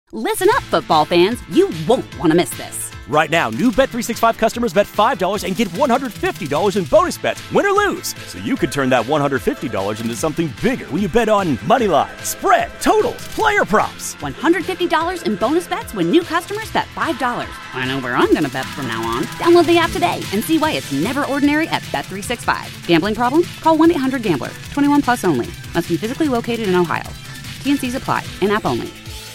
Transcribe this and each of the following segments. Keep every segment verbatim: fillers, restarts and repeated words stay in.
Listen up, football fans. You won't want to miss this. Right now, new Bet three sixty-five customers bet five dollars and get one hundred fifty dollars in bonus bets, win or lose. So you could turn that one hundred fifty dollars into something bigger when you bet on money line, spread, totals, player props. one hundred fifty dollars in bonus bets when new customers bet five dollars. I know where I'm going to bet from now on. Download the app today and see why it's never ordinary at Bet three sixty-five. Gambling problem? Call one eight hundred gambler. twenty-one plus only. Must be physically located in Ohio. T and C's apply. In-app only.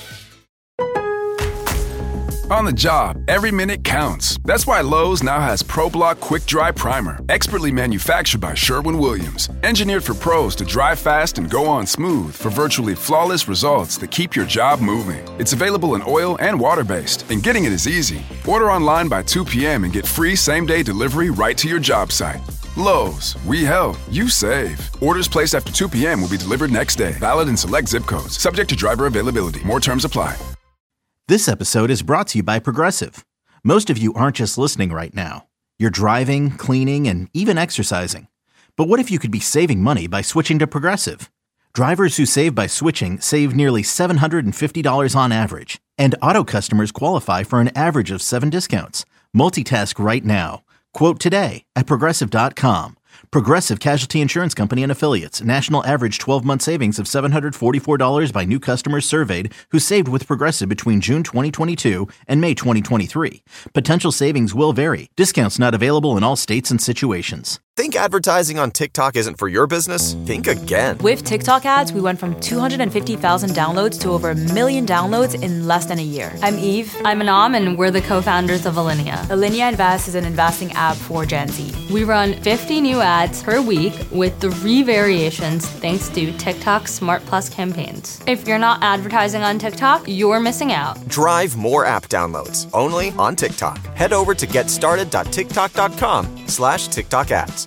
On the job, every minute counts. That's why Lowe's now has ProBlock Quick Dry Primer, expertly manufactured by Sherwin-Williams. Engineered for pros to dry fast and go on smooth for virtually flawless results that keep your job moving. It's available in oil and water-based, and getting it is easy. Order online by two p.m. and get free same-day delivery right to your job site. Lowe's, we help, you save. Orders placed after two p.m. will be delivered next day. Valid in select zip codes. Subject to driver availability. More terms apply. This episode is brought to you by Progressive. Most of you aren't just listening right now. You're driving, cleaning, and even exercising. But what if you could be saving money by switching to Progressive? Drivers who save by switching save nearly seven hundred fifty dollars on average. And auto customers qualify for an average of seven discounts. Multitask right now. Quote today at Progressive dot com. Progressive Casualty Insurance Company and Affiliates. National average twelve-month savings of seven hundred forty-four dollars by new customers surveyed who saved with Progressive between June twenty twenty-two and May twenty twenty-three. Potential savings will vary. Discounts not available in all states and situations. Think advertising on TikTok isn't for your business? Think again. With TikTok ads, we went from two hundred fifty thousand downloads to over a million downloads in less than a year. I'm Eve. I'm Anam, and we're the co-founders of Alinea. Alinea Invest is an investing app for Gen Z. We run fifty new ads per week with three variations thanks to TikTok Smart Plus campaigns. If you're not advertising on TikTok, you're missing out. Drive more app downloads only on TikTok. Head over to getstarted.tiktok.com slash TikTok ads.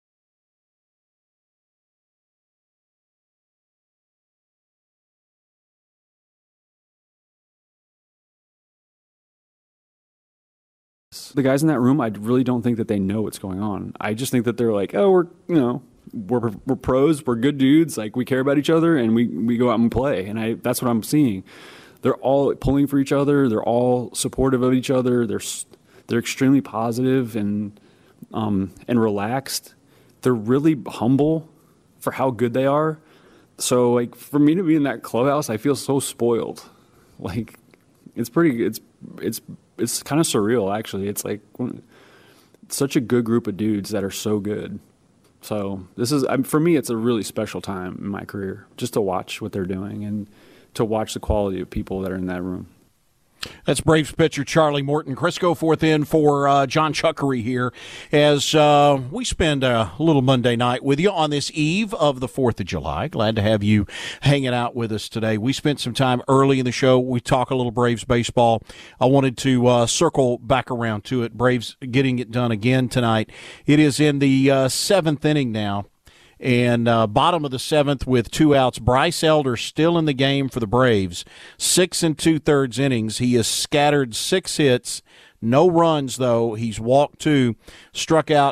The guys in that room, I really don't think that they know what's going on. I just think that they're like, oh, we're, you know, we're we're pros, we're good dudes, like we care about each other, and we, we go out and play. And I that's what I'm seeing. They're all pulling for each other. They're all supportive of each other. They're they're extremely positive and um, and relaxed. They're really humble for how good they are. So like for me to be in that clubhouse, I feel so spoiled. Like it's pretty. It's it's. It's kind of surreal, actually. It's like it's such a good group of dudes that are so good. So this is, for me, it's a really special time in my career, just to watch what they're doing and to watch the quality of people that are in that room. That's Braves pitcher Charlie Morton. Crisco fourth in for uh, John Chuckery here as uh, we spend a little Monday night with you on this eve of the fourth of July. Glad to have you hanging out with us today. We spent some time early in the show. We talk a little Braves baseball. I wanted to uh, circle back around to it. Braves getting it done again tonight. It is in the uh, seventh inning now. And uh, bottom of the seventh with two outs. Bryce Elder still in the game for the Braves. Six and two-thirds innings. He has scattered six hits. No runs, though. He's walked two, struck out.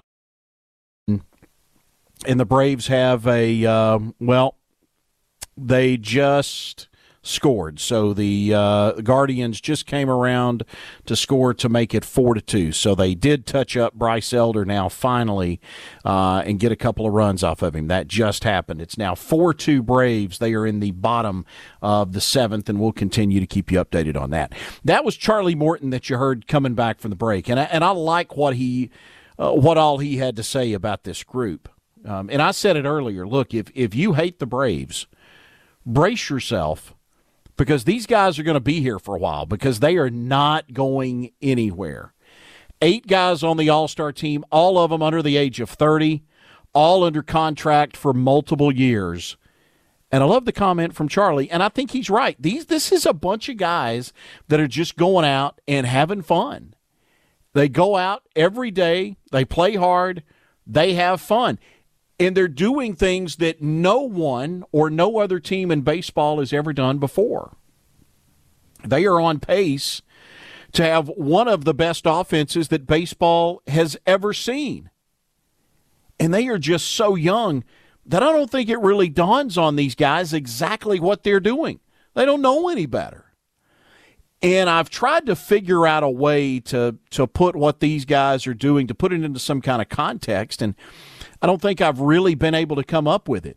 And the Braves have a, uh, well, they just scored. So the uh, Guardians just came around to score to make it four to two. So they did touch up Bryce Elder now finally uh, and get a couple of runs off of him. That just happened. It's now four two Braves. They are in the bottom of the seventh, and we'll continue to keep you updated on that. That was Charlie Morton that you heard coming back from the break, and I, and I like what he, uh, what all he had to say about this group. Um, and I said it earlier. Look, if if you hate the Braves, brace yourself. Because these guys are going to be here for a while because they are not going anywhere. Eight guys on the All-Star team, all of them under the age of thirty, all under contract for multiple years. And I love the comment from Charlie, and I think he's right. These, this is a bunch of guys that are just going out and having fun. They go out every day, they play hard, they have fun. And they're doing things that no one or no other team in baseball has ever done before. They are on pace to have one of the best offenses that baseball has ever seen. And they are just so young that I don't think it really dawns on these guys exactly what they're doing. They don't know any better. And I've tried to figure out a way to to put what these guys are doing, to put it into some kind of context, and I don't think I've really been able to come up with it.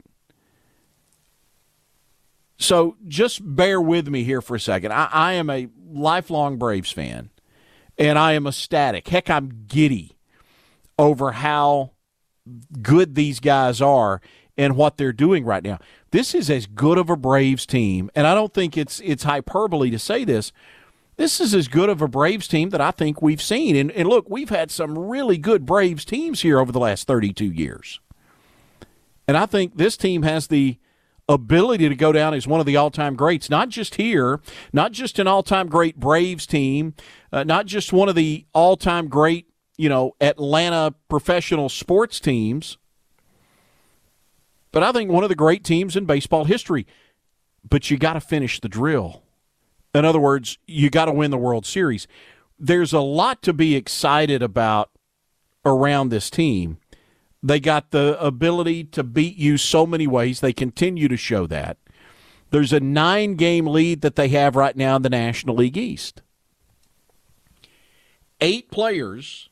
So just bear with me here for a second. I, I am a lifelong Braves fan, and I am ecstatic. Heck, I'm giddy over how good these guys are and what they're doing right now. This is as good of a Braves team, and I don't think it's it's hyperbole to say this. This is as good of a Braves team that I think we've seen. And, and look, we've had some really good Braves teams here over the last thirty-two years. And I think this team has the ability to go down as one of the all-time greats, not just here, not just an all-time great Braves team, uh, not just one of the all-time great, you know, Atlanta professional sports teams, but I think one of the great teams in baseball history. But you got to finish the drill. In other words, you got to win the World Series. There's a lot to be excited about around this team. They got the ability to beat you so many ways. They continue to show that. There's a nine-game lead that they have right now in the National League East. Eight players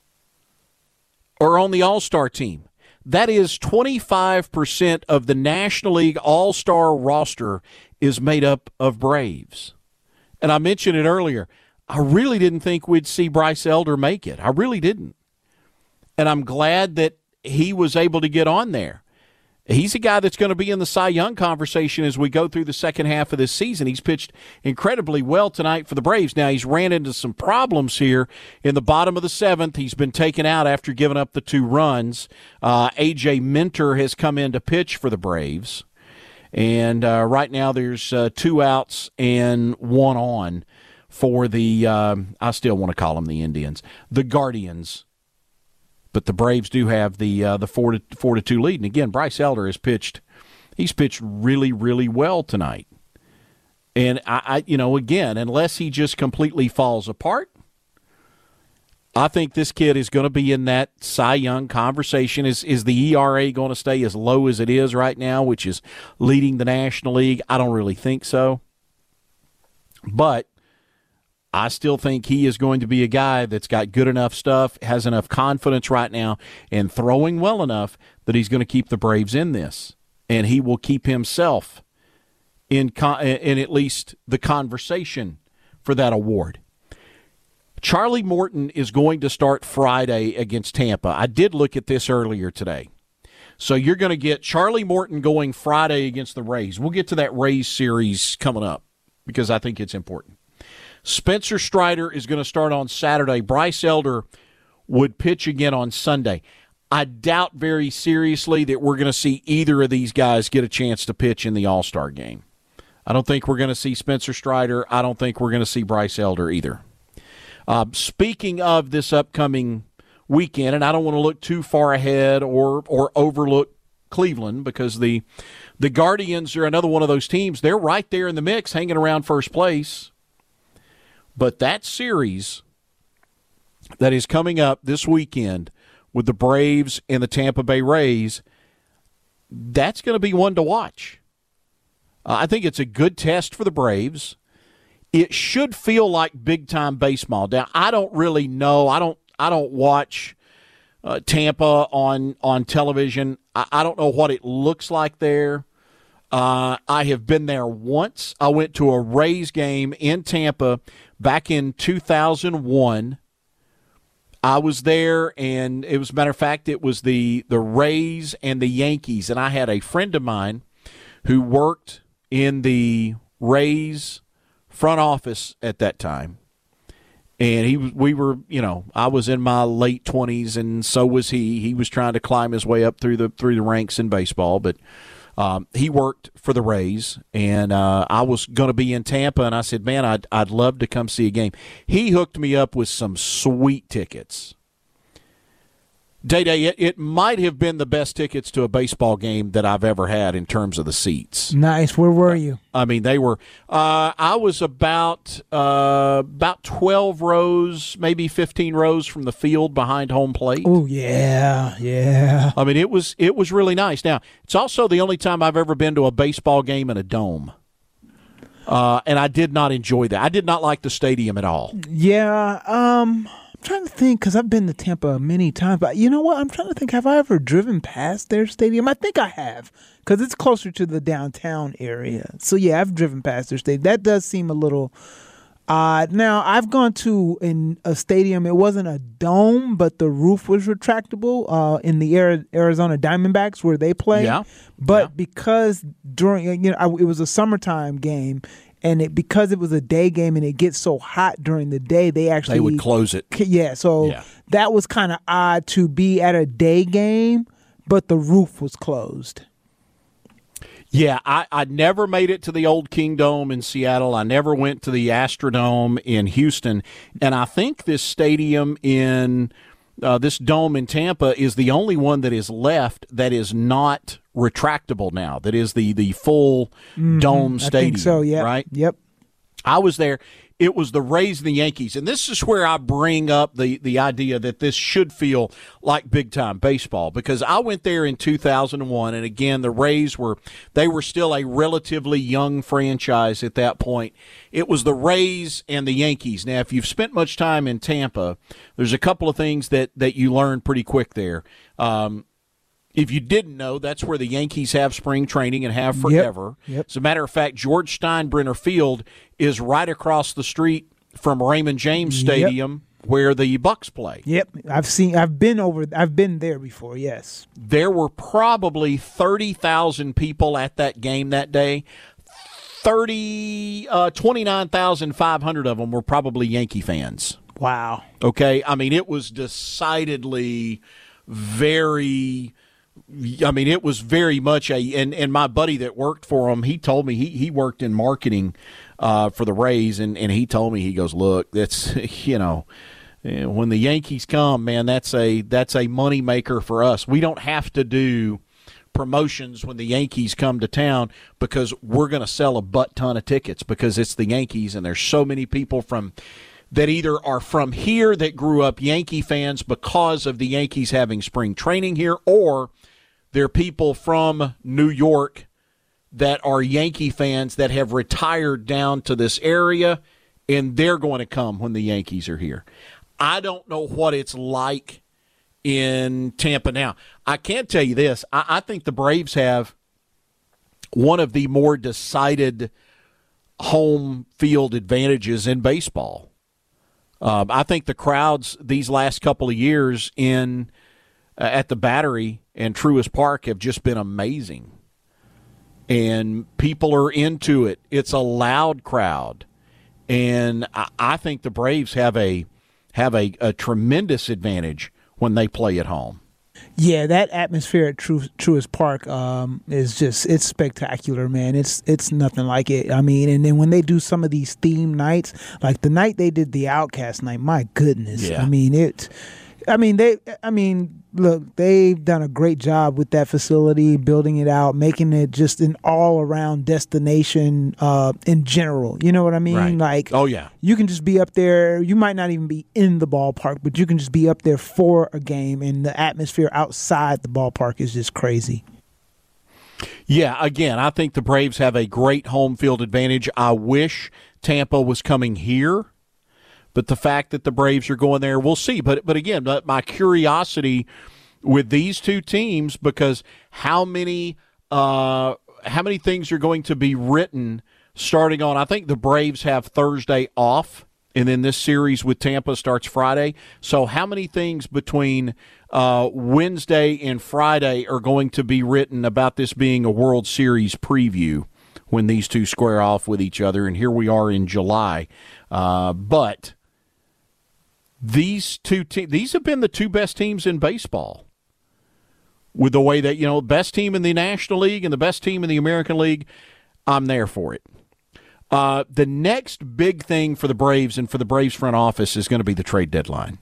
are on the All-Star team. That is twenty-five percent of the National League All-Star roster is made up of Braves. And I mentioned it earlier. I really didn't think we'd see Bryce Elder make it. I really didn't. And I'm glad that he was able to get on there. He's a guy that's going to be in the Cy Young conversation as we go through the second half of this season. He's pitched incredibly well tonight for the Braves. Now, he's ran into some problems here in the bottom of the seventh. He's been taken out after giving up the two runs. Uh, A J Minter has come in to pitch for the Braves. And uh, right now there's uh, two outs and one on for the, uh, I still want to call them the Indians, the Guardians. But the Braves do have the uh, the four to four to two lead. And again, Bryce Elder has pitched. He's pitched really, really well tonight. And I, I, you know, again, unless he just completely falls apart, I think this kid is going to be in that Cy Young conversation. Is is the E R A going to stay as low as it is right now, which is leading the National League? I don't really think so. But I still think he is going to be a guy that's got good enough stuff, has enough confidence right now, and throwing well enough that he's going to keep the Braves in this. And he will keep himself in, con- in at least the conversation for that award. Charlie Morton is going to start Friday against Tampa. I did look at this earlier today. So you're going to get Charlie Morton going Friday against the Rays. We'll get to that Rays series coming up because I think it's important. Spencer Strider is going to start on Saturday. Bryce Elder would pitch again on Sunday. I doubt very seriously that we're going to see either of these guys get a chance to pitch in the All-Star game. I don't think we're going to see Spencer Strider. I don't think we're going to see Bryce Elder either. Uh, speaking of this upcoming weekend, and I don't want to look too far ahead or or overlook Cleveland because the the Guardians are another one of those teams. They're right there in the mix, hanging around first place. But that series that is coming up this weekend with the Braves and the Tampa Bay Rays, that's going to be one to watch. Uh, I think it's a good test for the Braves. It should feel like big-time baseball. Now, I don't really know. I don't I don't watch uh, Tampa on, on television. I, I don't know what it looks like there. Uh, I have been there once. I went to a Rays game in Tampa back in two thousand one. I was there, and it was, a matter of fact, it was the, the Rays and the Yankees, and I had a friend of mine who worked in the Rays front office at that time. And he was, we were, you know, I was in my late twenties, and so was he. He was trying to climb his way up through the through the ranks in baseball, but um, he worked for the Rays, and uh, I was going to be in Tampa, and I said, man, I'd I'd love to come see a game. He hooked me up with some sweet tickets. Day-Day, it, it might have been the best tickets to a baseball game that I've ever had in terms of the seats. Nice. Where were you? I mean, they were uh, – I was about uh, about twelve rows, maybe fifteen rows from the field behind home plate. Oh, yeah, yeah. I mean, it was it was really nice. Now, it's also the only time I've ever been to a baseball game in a dome. Uh, and I did not enjoy that. I did not like the stadium at all. Yeah, um, I'm trying to think because I've been to Tampa many times. But you know what? I'm trying to think. Have I ever driven past their stadium? I think I have because it's closer to the downtown area. So, yeah, I've driven past their stadium. That does seem a little odd. Now, I've gone to in a stadium. It wasn't a dome, but the roof was retractable uh, in the Arizona Diamondbacks where they play. Yeah. But yeah. because during, you know, I, it was a summertime game, and it because it was a day game and it gets so hot during the day, they actually they would close it. Yeah, so yeah. that was kind of odd to be at a day game, but the roof was closed. Yeah, I, I never made it to the old Kingdome in Seattle. I never went to the Astrodome in Houston. And I think this stadium in uh, this dome in Tampa is the only one that is left that is not retractable now, that is the, the full mm-hmm. dome stadium. I think so, yeah. Right? Yep. I was there. It was the Rays and the Yankees. And this is where I bring up the, the idea that this should feel like big-time baseball, because I went there in two thousand one, and again, the Rays were they were still a relatively young franchise at that point. It was the Rays and the Yankees. Now, if you've spent much time in Tampa, there's a couple of things that, that you learn pretty quick there. Um, If you didn't know, that's where the Yankees have spring training and have forever. Yep, yep. As a matter of fact, George Steinbrenner Field is right across the street from Raymond James Stadium, yep. where the Bucks play. Yep, I've seen. I've been over. I've been there before. Yes, there were probably thirty thousand people at that game that day. Thirty, uh, twenty-nine thousand five hundred of them were probably Yankee fans. Wow. Okay, I mean it was decidedly very. I mean, it was very much a and, – and my buddy that worked for him, he told me he, he worked in marketing uh, for the Rays, and, and he told me, he goes, look, that's, you know, when the Yankees come, man, that's a that's a moneymaker for us. We don't have to do promotions when the Yankees come to town because we're going to sell a butt ton of tickets because it's the Yankees, and there's so many people from – that either are from here that grew up Yankee fans because of the Yankees having spring training here, or they're people from New York that are Yankee fans that have retired down to this area, and they're going to come when the Yankees are here. I don't know what it's like in Tampa now. I can tell you this. I, I think the Braves have one of the more decided home field advantages in baseball. Uh, I think the crowds these last couple of years in uh, at the Battery and Truist Park have just been amazing. And people are into it. It's a loud crowd. And I, I think the Braves have a have a, a tremendous advantage when they play at home. Yeah, that atmosphere at Tru- Truist Park um, is just, it's spectacular, man. It's it's nothing like it. I mean, and then when they do some of these theme nights, like the night they did the Outcast night, my goodness. Yeah. I mean, it, I mean, they, I mean, look, they've done a great job with that facility, building it out, making it just an all-around destination uh, in general. You know what I mean? Right. Like, oh, yeah. You can just be up there. You might not even be in the ballpark, but you can just be up there for a game, and the atmosphere outside the ballpark is just crazy. Yeah, again, I think the Braves have a great home field advantage. I wish Tampa was coming here. But the fact that the Braves are going there, we'll see. But but again, my curiosity with these two teams, because how many uh, how many things are going to be written starting on? I think the Braves have Thursday off, and then this series with Tampa starts Friday. So how many things between uh, Wednesday and Friday are going to be written about this being a World Series preview when these two square off with each other? And here we are in July. Uh, but These two te- these have been the two best teams in baseball. With the way that, you know, best team in the National League and the best team in the American League, I'm there for it. Uh, the next big thing for the Braves and for the Braves front office is going to be the trade deadline.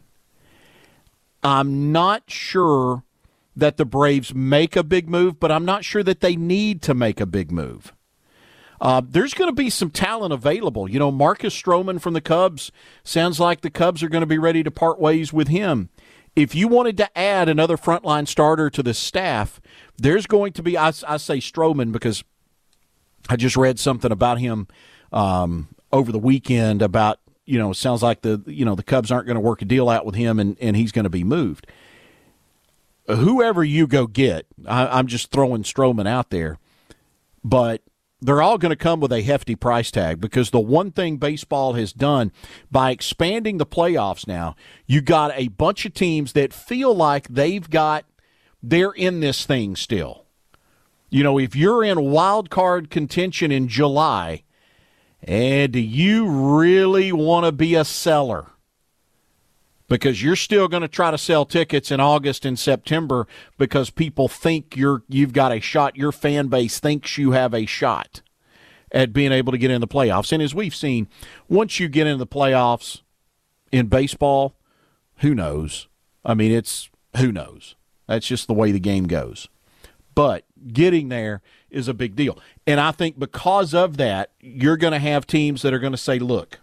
I'm not sure that the Braves make a big move, but I'm not sure that they need to make a big move. Uh, there's going to be some talent available. You know, Marcus Stroman from the Cubs, sounds like the Cubs are going to be ready to part ways with him. If you wanted to add another frontline starter to the staff, there's going to be, I, I say Stroman because I just read something about him um, over the weekend about, you know, it sounds like the you know the Cubs aren't going to work a deal out with him and, and he's going to be moved. Whoever you go get, I, I'm just throwing Stroman out there, but they're all going to come with a hefty price tag because the one thing baseball has done by expanding the playoffs now, you got a bunch of teams that feel like they've got, they're in this thing still. You know, if you're in wild card contention in July, and do you really want to be a seller? Because you're still going to try to sell tickets in August and September because people think you're you've got a shot. Your fan base thinks you have a shot at being able to get in the playoffs. And as we've seen, once you get into the playoffs in baseball, who knows? I mean, it's who knows. That's just the way the game goes. But getting there is a big deal. And I think because of that, you're going to have teams that are going to say, look,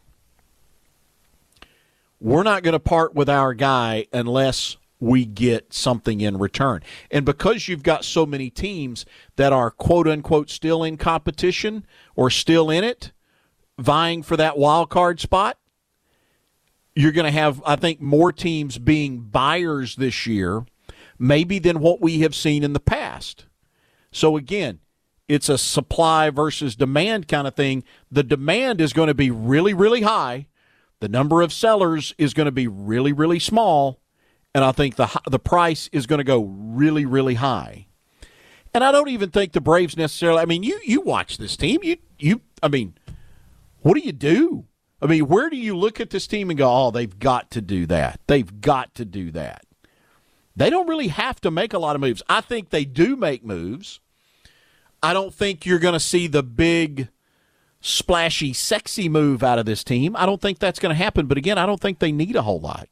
we're not going to part with our guy unless we get something in return. And because you've got so many teams that are quote-unquote still in competition or still in it, vying for that wild card spot, you're going to have, I think, more teams being buyers this year maybe than what we have seen in the past. So, again, it's a supply versus demand kind of thing. The demand is going to be really, really high. The number of sellers is going to be really, really small, and I think the the price is going to go really, really high. And I don't even think the Braves necessarily. I mean, you you watch this team. You you. I mean, what do you do? I mean, where do you look at this team and go, oh, they've got to do that. They've got to do that. They don't really have to make a lot of moves. I think they do make moves. I don't think you're going to see the big, splashy, sexy move out of this team. I don't think that's going to happen. But, again, I don't think they need a whole lot.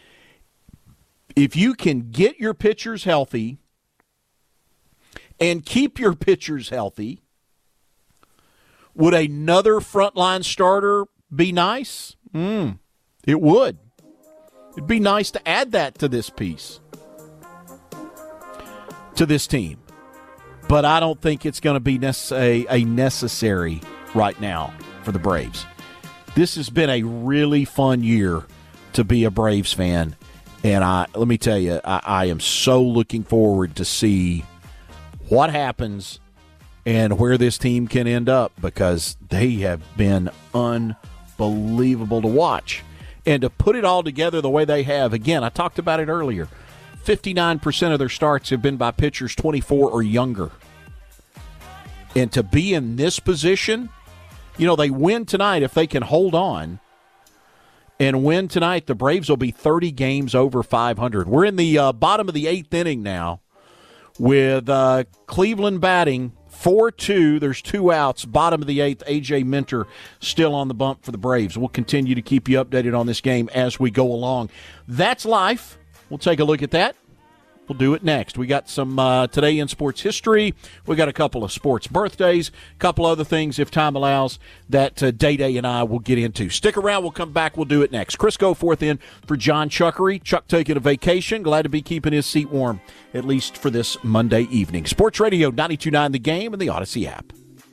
If you can get your pitchers healthy and keep your pitchers healthy, would another frontline starter be nice? Mm, it would. It'd be nice to add that to this piece, to this team. But I don't think it's going to be necess- a necessary right now for the Braves. This has been a really fun year to be a Braves fan, and I let me tell you, I, I am so looking forward to see what happens and where this team can end up because they have been unbelievable to watch. And to put it all together the way they have, again, I talked about it earlier, fifty-nine percent of their starts have been by pitchers twenty-four or younger. And to be in this position, you know, they win tonight if they can hold on and win tonight. The Braves will be thirty games over five hundred. We're in the uh, bottom of the eighth inning now with uh, Cleveland batting four two. There's two outs. Bottom of the eighth, A J Minter still on the bump for the Braves. We'll continue to keep you updated on this game as we go along. That's life. We'll take a look at that. We'll do it next. We got some uh, Today in Sports History. We got a couple of sports birthdays, a couple other things, if time allows, that uh, Day Day and I will get into. Stick around. We'll come back. We'll do it next. Chris Goforth in for John Chuckery. Chuck taking a vacation. Glad to be keeping his seat warm, at least for this Monday evening. Sports Radio ninety-two point nine The Game and the Odyssey app.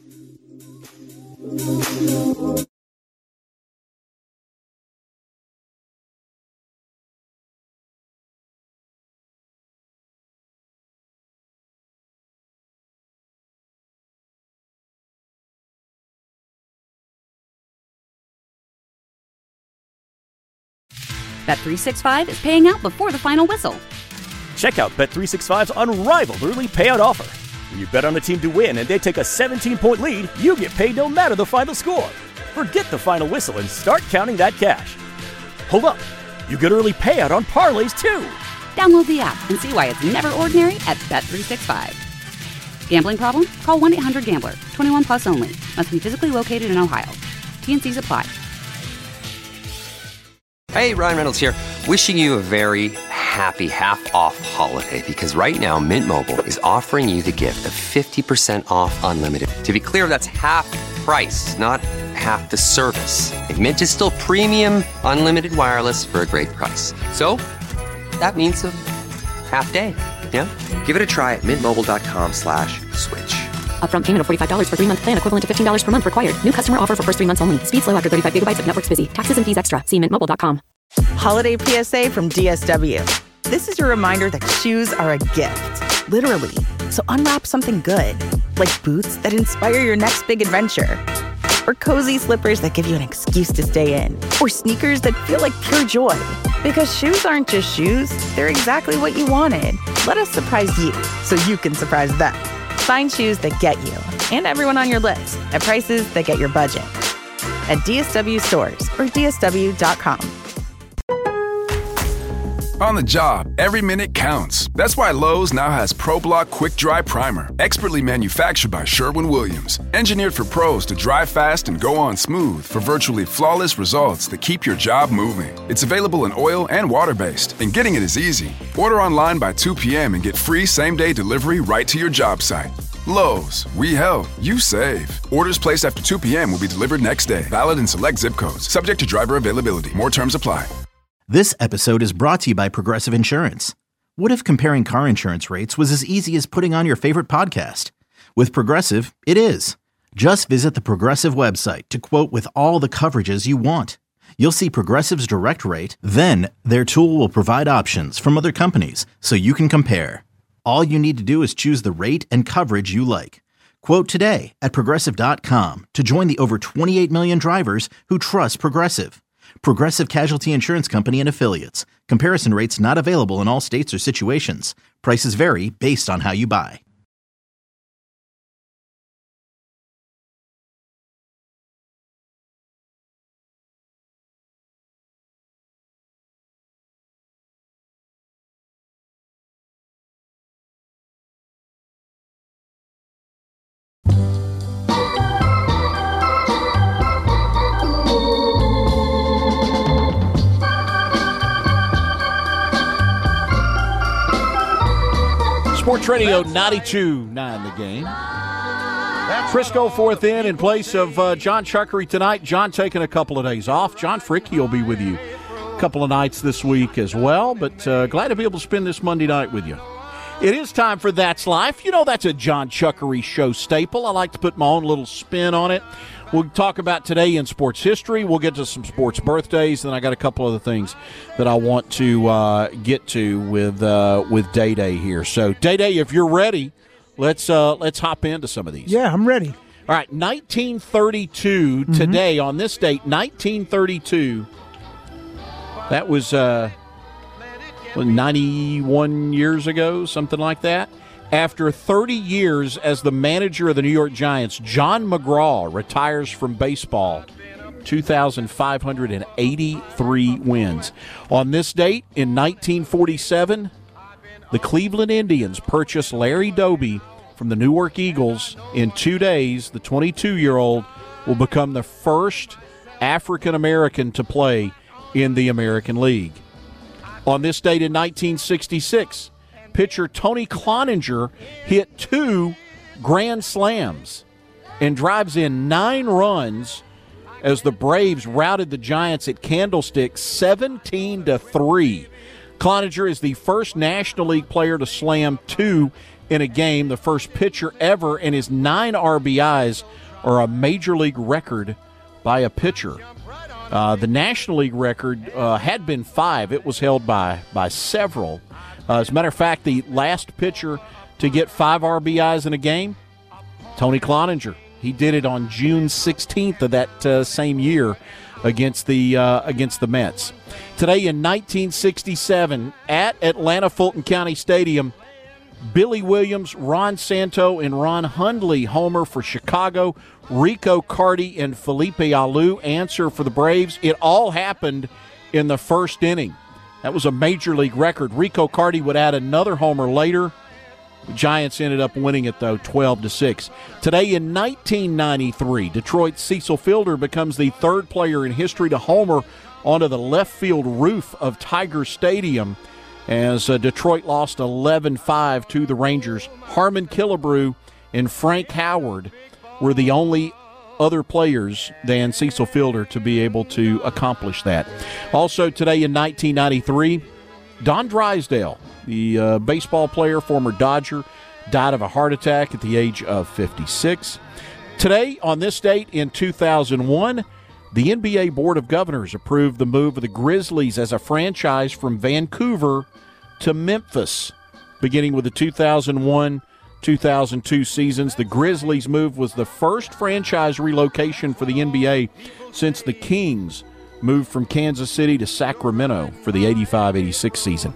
Bet three sixty-five is paying out before the final whistle. Check out Bet three sixty-five's unrivaled early payout offer. When you bet on a team to win and they take a seventeen-point lead, you get paid no matter the final score. Forget the final whistle and start counting that cash. Hold up. You get early payout on parlays, too. Download the app and see why it's never ordinary at Bet three sixty-five. Gambling problem? Call one eight hundred gambler. twenty-one plus only. Must be physically located in Ohio. T and C's apply. Hey, Ryan Reynolds here. Wishing you a very happy half-off holiday because right now Mint Mobile is offering you the gift of fifty percent off unlimited. To be clear, that's half price, not half the service. Like Mint is still premium unlimited wireless for a great price. So that means a half day. Yeah? Give it a try at mintmobile.com slash switch. Upfront payment of forty-five dollars for three-month plan, equivalent to fifteen dollars per month required. New customer offer for first three months only. Speed slow after thirty-five gigabytes of network busy. Taxes and fees extra. See mint mobile dot com. Holiday P S A from D S W. This is your reminder that shoes are a gift, literally. So unwrap something good, like boots that inspire your next big adventure, or cozy slippers that give you an excuse to stay in, or sneakers that feel like pure joy. Because shoes aren't just shoes, they're exactly what you wanted. Let us surprise you so you can surprise them. Find shoes that get you and everyone on your list at prices that get your budget at D S W stores or D S W dot com. On the job, every minute counts. That's why Lowe's now has ProBlock Quick Dry Primer, expertly manufactured by Sherwin-Williams. Engineered for pros to dry fast and go on smooth for virtually flawless results that keep your job moving. It's available in oil and water-based, and getting it is easy. Order online by two p.m. and get free same-day delivery right to your job site. Lowe's, we help, you save. Orders placed after two p.m. will be delivered next day. Valid in select zip codes. Subject to driver availability. More terms apply. This episode is brought to you by Progressive Insurance. What if comparing car insurance rates was as easy as putting on your favorite podcast? With Progressive, it is. Just visit the Progressive website to quote with all the coverages you want. You'll see Progressive's direct rate, then their tool will provide options from other companies so you can compare. All you need to do is choose the rate and coverage you like. Quote today at Progressive dot com to join the over twenty-eight million drivers who trust Progressive. Progressive Casualty Insurance Company and Affiliates. Comparison rates not available in all states or situations. Prices vary based on how you buy. Sports Radio ninety-two point nine The Game. Frisco fourth in in place of uh, John Chuckery tonight. John taking a couple of days off. John Fricke will be with you a couple of nights this week as well, but uh, glad to be able to spend this Monday night with you. It is time for That's Life. You know that's a John Chuckery show staple. I like to put my own little spin on it. We'll talk about today in sports history. We'll get to some sports birthdays. Then I got a couple other things that I want to uh, get to with uh, with Day Day here. So Day Day, if you're ready, let's uh, let's hop into some of these. Yeah, I'm ready. All right, nineteen thirty-two mm-hmm. Today on this date, nineteen thirty-two. That was uh, ninety-one years ago, something like that. After thirty years as the manager of the New York Giants, John McGraw retires from baseball. two thousand five hundred eighty-three wins. On this date, in nineteen forty-seven, the Cleveland Indians purchased Larry Doby from the Newark Eagles. In two days, the twenty-two-year-old will become the first African-American to play in the American League. On this date in nineteen sixty-six, pitcher Tony Cloninger hit two grand slams and drives in nine runs as the Braves routed the Giants at Candlestick seventeen to three. Cloninger is the first National League player to slam two in a game, the first pitcher ever, and his nine R B Is are a Major League record by a pitcher. Uh, the National League record uh, had been five. It was held by, by several. Uh, as a matter of fact, the last pitcher to get five R B Is in a game, Tony Cloninger. He did it on June sixteenth of that uh, same year against the uh, against the Mets. Today in nineteen sixty-seven, at Atlanta Fulton County Stadium, Billy Williams, Ron Santo, and Ron Hundley homer for Chicago. Rico Carty and Felipe Alou answer for the Braves. It all happened in the first inning. That was a Major League record. Rico Carty would add another homer later. The Giants ended up winning it, though, twelve to six. Today in nineteen ninety-three, Detroit's Cecil Fielder becomes the third player in history to homer onto the left field roof of Tiger Stadium as uh, Detroit lost eleven five to the Rangers. Harmon Killebrew and Frank Howard were the only other players than Cecil Fielder to be able to accomplish that. Also today in nineteen ninety-three, Don Drysdale, the uh, baseball player, former Dodger, died of a heart attack at the age of fifty-six. Today, on this date in two thousand one, the N B A Board of Governors approved the move of the Grizzlies as a franchise from Vancouver to Memphis. Beginning with the two thousand one two thousand two seasons, the Grizzlies move was the first franchise relocation for the N B A since the Kings moved from Kansas City to Sacramento for the eighty-five eighty-six season.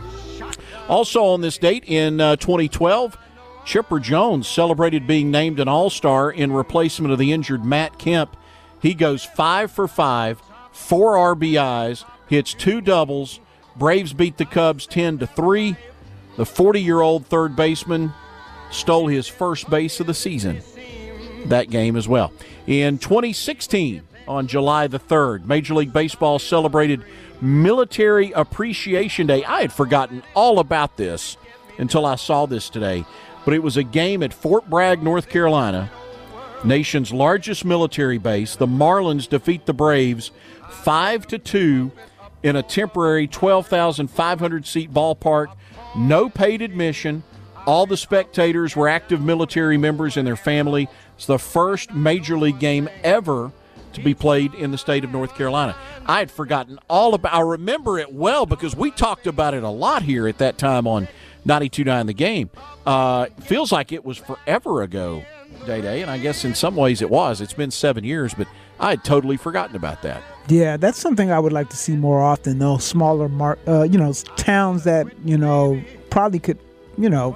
Also on this date in uh, twenty twelve, Chipper Jones celebrated being named an All-Star in replacement of the injured Matt Kemp. He goes five for five, four R B Is, hits two doubles. Braves beat the Cubs ten to three. The forty-year-old third baseman stole his first base of the season that game as well. In twenty sixteen, on July the third, Major League Baseball celebrated Military Appreciation Day. I had forgotten all about this until I saw this today, but it was a game at Fort Bragg, North Carolina, nation's largest military base. The Marlins defeat the Braves five to two in a temporary twelve thousand five hundred seat ballpark. No paid admission. All the spectators were active military members and their family. It's the first Major League game ever to be played in the state of North Carolina. I had forgotten all about. I remember it well because we talked about it a lot here at that time on ninety-two point nine The Game. Uh, feels like it was forever ago, Day Day, and I guess in some ways it was. It's been seven years, but I had totally forgotten about that. Yeah, that's something I would like to see more often, though. Smaller, mar- uh, you know, towns that, you know, probably could, you know,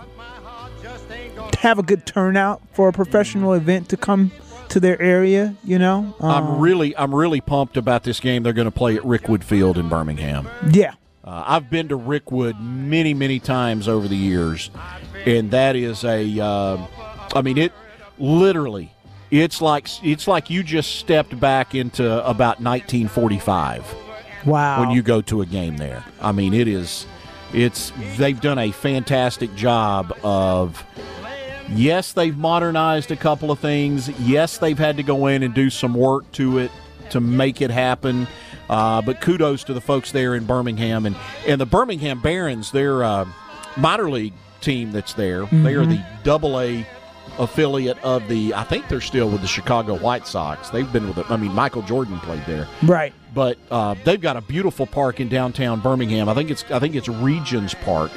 have a good turnout for a professional event to come to their area, you know. Um, I'm really I'm really pumped about this game they're going to play at Rickwood Field in Birmingham. Yeah. Uh, I've been to Rickwood many, many times over the years, and that is a, uh, I mean, it literally, it's like it's like you just stepped back into about nineteen forty-five. Wow. When you go to a game there. I mean, it is, it's, they've done a fantastic job of, yes, they've modernized a couple of things. Yes, they've had to go in and do some work to it to make it happen. Uh, but kudos to the folks there in Birmingham. And, and the Birmingham Barons, their uh, minor league team that's there, mm-hmm. they are the double A affiliate of the, I think they're still with the Chicago White Sox. They've been with, the, I mean, Michael Jordan played there. Right. But uh, they've got a beautiful park in downtown Birmingham. I think it's I think it's Regions Park.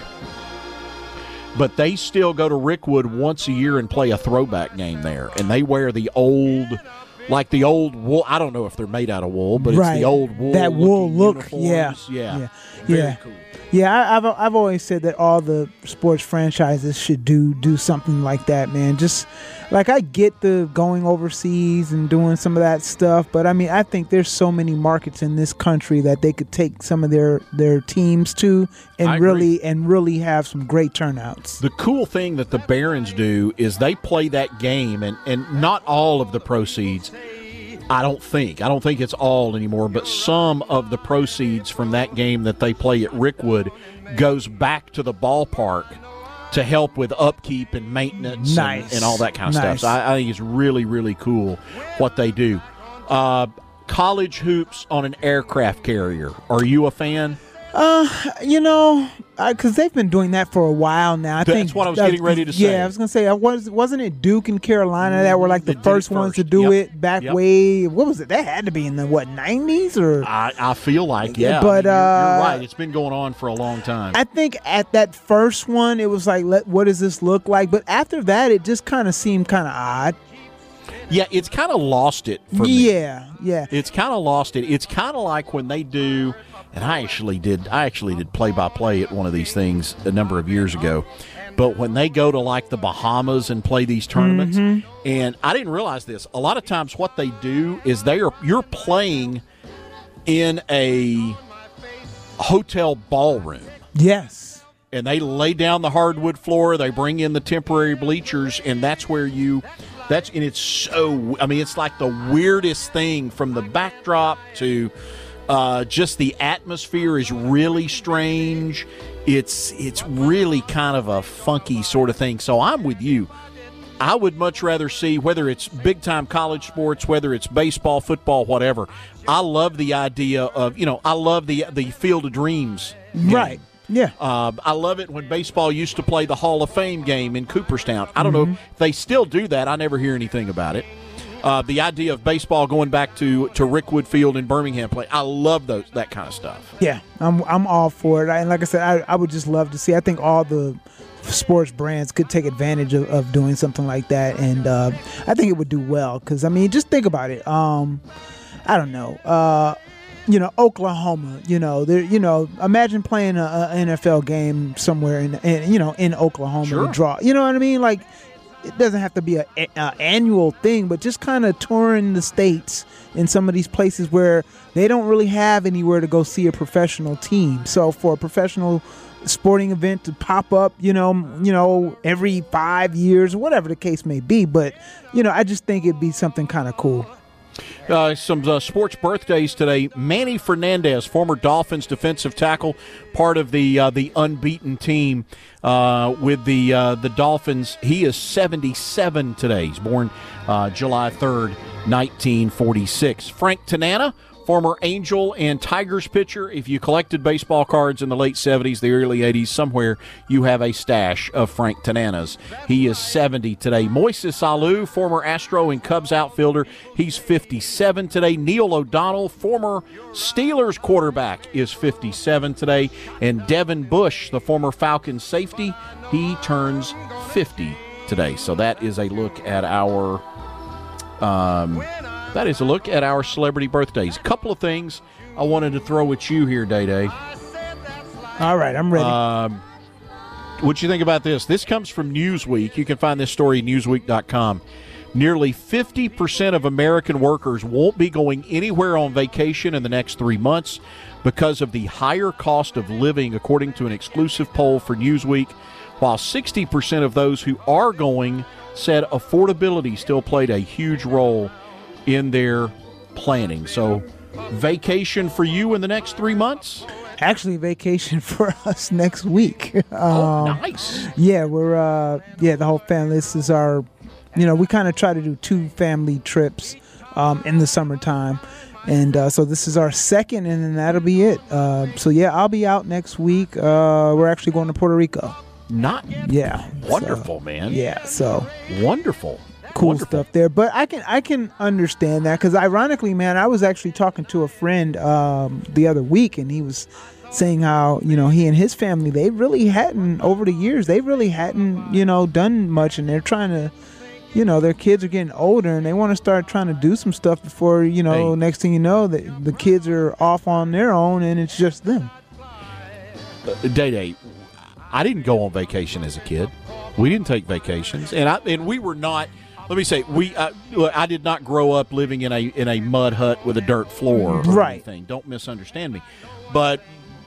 But they still go to Rickwood once a year and play a throwback game there. And they wear the old, like the old wool. I don't know if they're made out of wool, but right. it's the old wool. That wool look, yeah. Yeah. Yeah. Very yeah. cool. Yeah, I, I've I've always said that all the sports franchises should do do something like that, man. Just like I get the going overseas and doing some of that stuff, but I mean, I think there's so many markets in this country that they could take some of their, their teams to and really and really have some great turnouts. The cool thing that the Barons do is they play that game, and, and not all of the proceeds. I don't think. I don't think it's all anymore, but some of the proceeds from that game that they play at Rickwood goes back to the ballpark to help with upkeep and maintenance nice. and, and all that kind of nice. stuff. So I, I think it's really, really cool what they do. Uh, college hoops on an aircraft carrier. Are you a fan? Uh, you know, because they've been doing that for a while now. I That's think what I was uh, getting ready to say. Yeah, I was gonna say, I was wasn't it Duke and Carolina that were like the They first did it ones to first. do Yep. it back Yep. way? What was it? That had to be in the what nineties or? I, I feel like, yeah. But, I mean, you're, uh, you're right. It's been going on for a long time. I think at that first one, it was like, let, what does this look like? But after that, it just kind of seemed kind of odd. Yeah, it's kind of lost it for me. Yeah, yeah. It's kind of lost it. It's kind of like when they do, and I actually did I actually did play-by-play at one of these things a number of years ago, but when they go to like the Bahamas and play these tournaments, Mm-hmm. and I didn't realize this, a lot of times what they do is they are you're playing in a hotel ballroom. Yes. And they lay down the hardwood floor, they bring in the temporary bleachers, and that's where you that's and it's so I mean it's like the weirdest thing from the backdrop to uh, just the atmosphere is really strange. It's it's really kind of a funky sort of thing. So I'm with you. I would much rather see, whether it's big-time college sports, whether it's baseball, football, whatever. I love the idea of, you know, I love the the Field of Dreams game. Right. Yeah. Uh, I love it when baseball used to play the Hall of Fame game in Cooperstown. I don't Mm-hmm. know if they still do that. I never hear anything about it. Uh, the idea of baseball going back to, to Rickwood Field in Birmingham play, I love those that kind of stuff. Yeah, I'm I'm all for it. I, and like I said, I, I would just love to see. I think all the sports brands could take advantage of, of doing something like that, and uh, I think it would do well. Because I mean, just think about it. Um, I don't know. Uh, you know, Oklahoma. You know, there. You know, imagine playing a, a N F L game somewhere in, in you know in Oklahoma Sure. to draw. You know what I mean? Like, it doesn't have to be a, a annual thing, but just kind of touring the states in some of these places where they don't really have anywhere to go see a professional team. So for a professional sporting event to pop up, you know, you know, every five years, whatever the case may be, but you know, I just think it'd be something kind of cool. Uh, some uh, sports birthdays today. Manny Fernandez, former Dolphins defensive tackle, part of the uh, the unbeaten team uh, with the uh, the Dolphins. He is seventy-seven today. He's born uh, July third, nineteen forty-six. Frank Tanana, former Angel and Tigers pitcher. If you collected baseball cards in the late seventies, the early eighties, somewhere you have a stash of Frank Tanana's. He is seventy today. Moises Alou, former Astro and Cubs outfielder. He's fifty-seven today. Neil O'Donnell, former Steelers quarterback, is fifty-seven today. And Devin Bush, the former Falcons safety, he turns fifty today. So that is a look at our... Um, That is a look at our celebrity birthdays. A couple of things I wanted to throw at you here, Day-Day. All right, I'm ready. Um, what you think about this? This comes from Newsweek. You can find this story at newsweek dot com. Nearly fifty percent of American workers won't be going anywhere on vacation in the next three months because of the higher cost of living, according to an exclusive poll for Newsweek, while sixty percent of those who are going said affordability still played a huge role in their planning. So, vacation for you in the next three months? Actually, vacation for us next week. Oh, um, nice. Yeah, we're, uh, yeah, the whole family. This is our, you know, we kind of try to do two family trips um, in the summertime. And uh, so this is our second, and then that'll be it. Uh, so, yeah, I'll be out next week. Uh, we're actually going to Puerto Rico. Not Yeah. wonderful, so, man. Yeah, so. Wonderful. Cool Wonderful. stuff there, but I can I can understand that because ironically, man, I was actually talking to a friend um, the other week, and he was saying how you know he and his family they really hadn't over the years they really hadn't you know done much, and they're trying to you know their kids are getting older and they want to start trying to do some stuff before you know Hey. next thing you know the the kids are off on their own and it's just them. Uh, Day-Day, I didn't go on vacation as a kid. We didn't take vacations, and I and we were not. Let me say, we uh, look, I did not grow up living in a in a mud hut with a dirt floor or Right. anything. Don't misunderstand me. But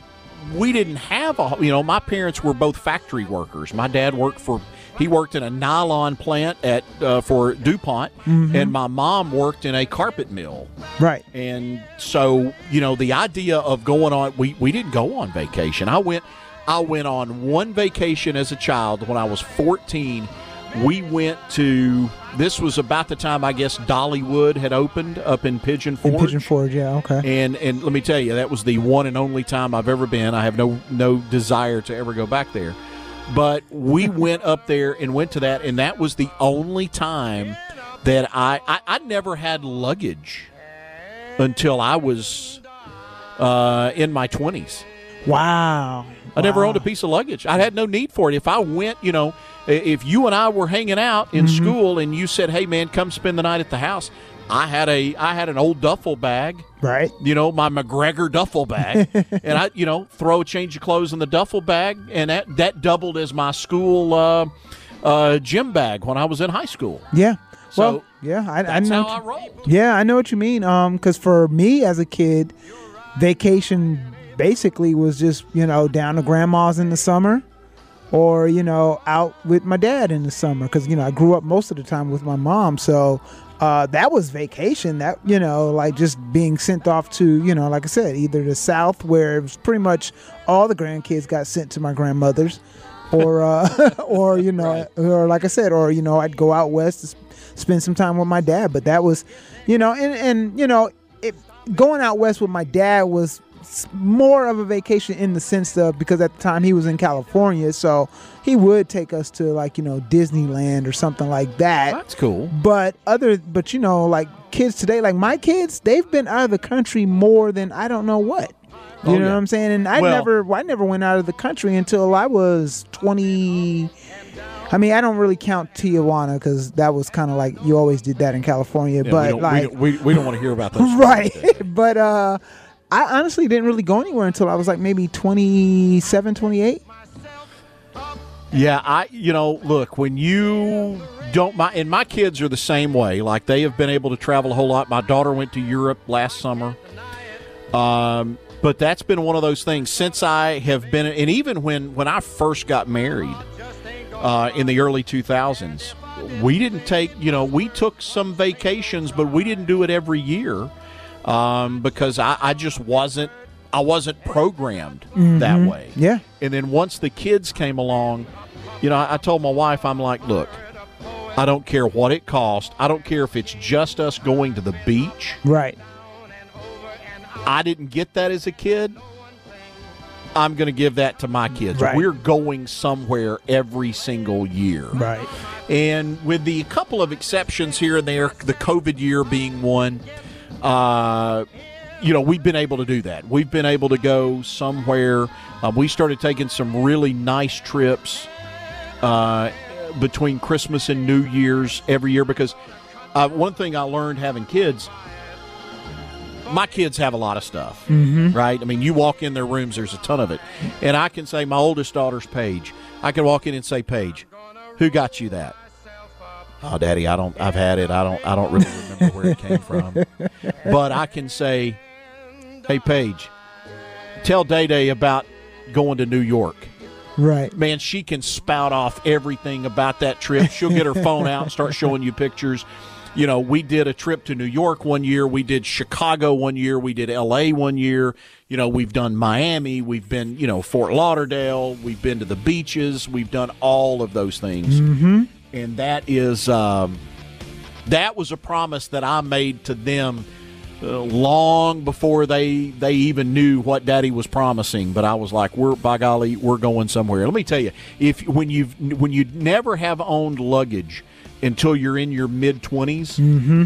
we didn't have a, you know, my parents were both factory workers. My dad worked for, he worked in a nylon plant at uh, for DuPont, Mhm. and my mom worked in a carpet mill. Right. And so, you know, the idea of going on, we, we didn't go on vacation. I went, I went on one vacation as a child when I was fourteen. We went to, this was about the time, I guess, Dollywood had opened up in Pigeon Forge. In Pigeon Forge, yeah, okay. And and let me tell you, that was the one and only time I've ever been. I have no no desire to ever go back there. But we went up there and went to that, and that was the only time that I, I, I never had luggage until I was uh, in my twenties. Wow. I never Wow. owned a piece of luggage. I had no need for it. If I went, you know, if you and I were hanging out in Mm-hmm. school and you said, "Hey, man, come spend the night at the house," I had a I had an old duffel bag, Right. you know, my McGregor duffel bag, and I, you know, throw a change of clothes in the duffel bag, and that that doubled as my school uh, uh, gym bag when I was in high school. Yeah. So well, yeah, I, I that's know. how I what you- rolled. Yeah, I know what you mean. Um, because for me as a kid, vacation basically was just you know down to grandma's in the summer, or you know out with my dad in the summer. Because you know I grew up most of the time with my mom, so uh, that was vacation. That you know like just being sent off to you know like I said, either the South where it was pretty much all the grandkids got sent to my grandmother's. or uh, or you know, Right. or like I said, or you know, I'd go out west to sp- spend some time with my dad. But that was, you know, and and you know, it, going out west with my dad was s- more of a vacation in the sense of, because at the time he was in California, so he would take us to like, you know, Disneyland or something like that. That's cool. But other, but you know, like kids today, like my kids, they've been out of the country more than I don't know what. You Oh, know yeah. what I'm saying? And I Well- never, I never went out of the country until I was twenty. I mean, I don't really count Tijuana because that was kind of like you always did that in California. Yeah, but we don't, like, we, don't, we, we don't want to hear about those. right? But uh, I honestly didn't really go anywhere until I was like maybe twenty-seven, twenty-eight. Yeah, I you know, look, when you don't my and my kids are the same way. Like they have been able to travel a whole lot. My daughter went to Europe last summer. Um, but that's been one of those things since I have been, and even when when I first got married uh, in the early two thousands, we didn't take, you know, we took some vacations, but we didn't do it every year um, because I, I just wasn't I wasn't programmed Mhm. that way. Yeah. And then once the kids came along, you know, I, I told my wife, I'm like, look, I don't care what it costs. I don't care if it's just us going to the beach. Right. I didn't get that as a kid. I'm going to give that to my kids. Right. We're going somewhere every single year. Right. And with the couple of exceptions here and there, the COVID year being one, uh, you know, we've been able to do that. We've been able to go somewhere. Uh, we started taking some really nice trips uh, between Christmas and New Year's every year because uh, one thing I learned having kids, my kids have a lot of stuff, Mhm. right? I mean, you walk in their rooms, there's a ton of it. And I can say my oldest daughter's Paige. I can walk in and say, Paige, who got you that? Oh, Daddy, I don't. I've had it. I don't. I don't really remember where it came from. But I can say, hey, Paige, tell Day Day about going to New York. Right. Man, she can spout off everything about that trip. She'll get her phone out and start showing you pictures. You know, we did a trip to New York one year. We did Chicago one year. We did L A one year. You know, we've done Miami. We've been, you know, Fort Lauderdale. We've been to the beaches. We've done all of those things. Mm-hmm. And that is, um, that was a promise that I made to them uh, long before they they even knew what Daddy was promising. But I was like, "We're by golly, we're going somewhere." Let me tell you, if when you when you never have owned luggage until you're in your mid twenties, Mm-hmm.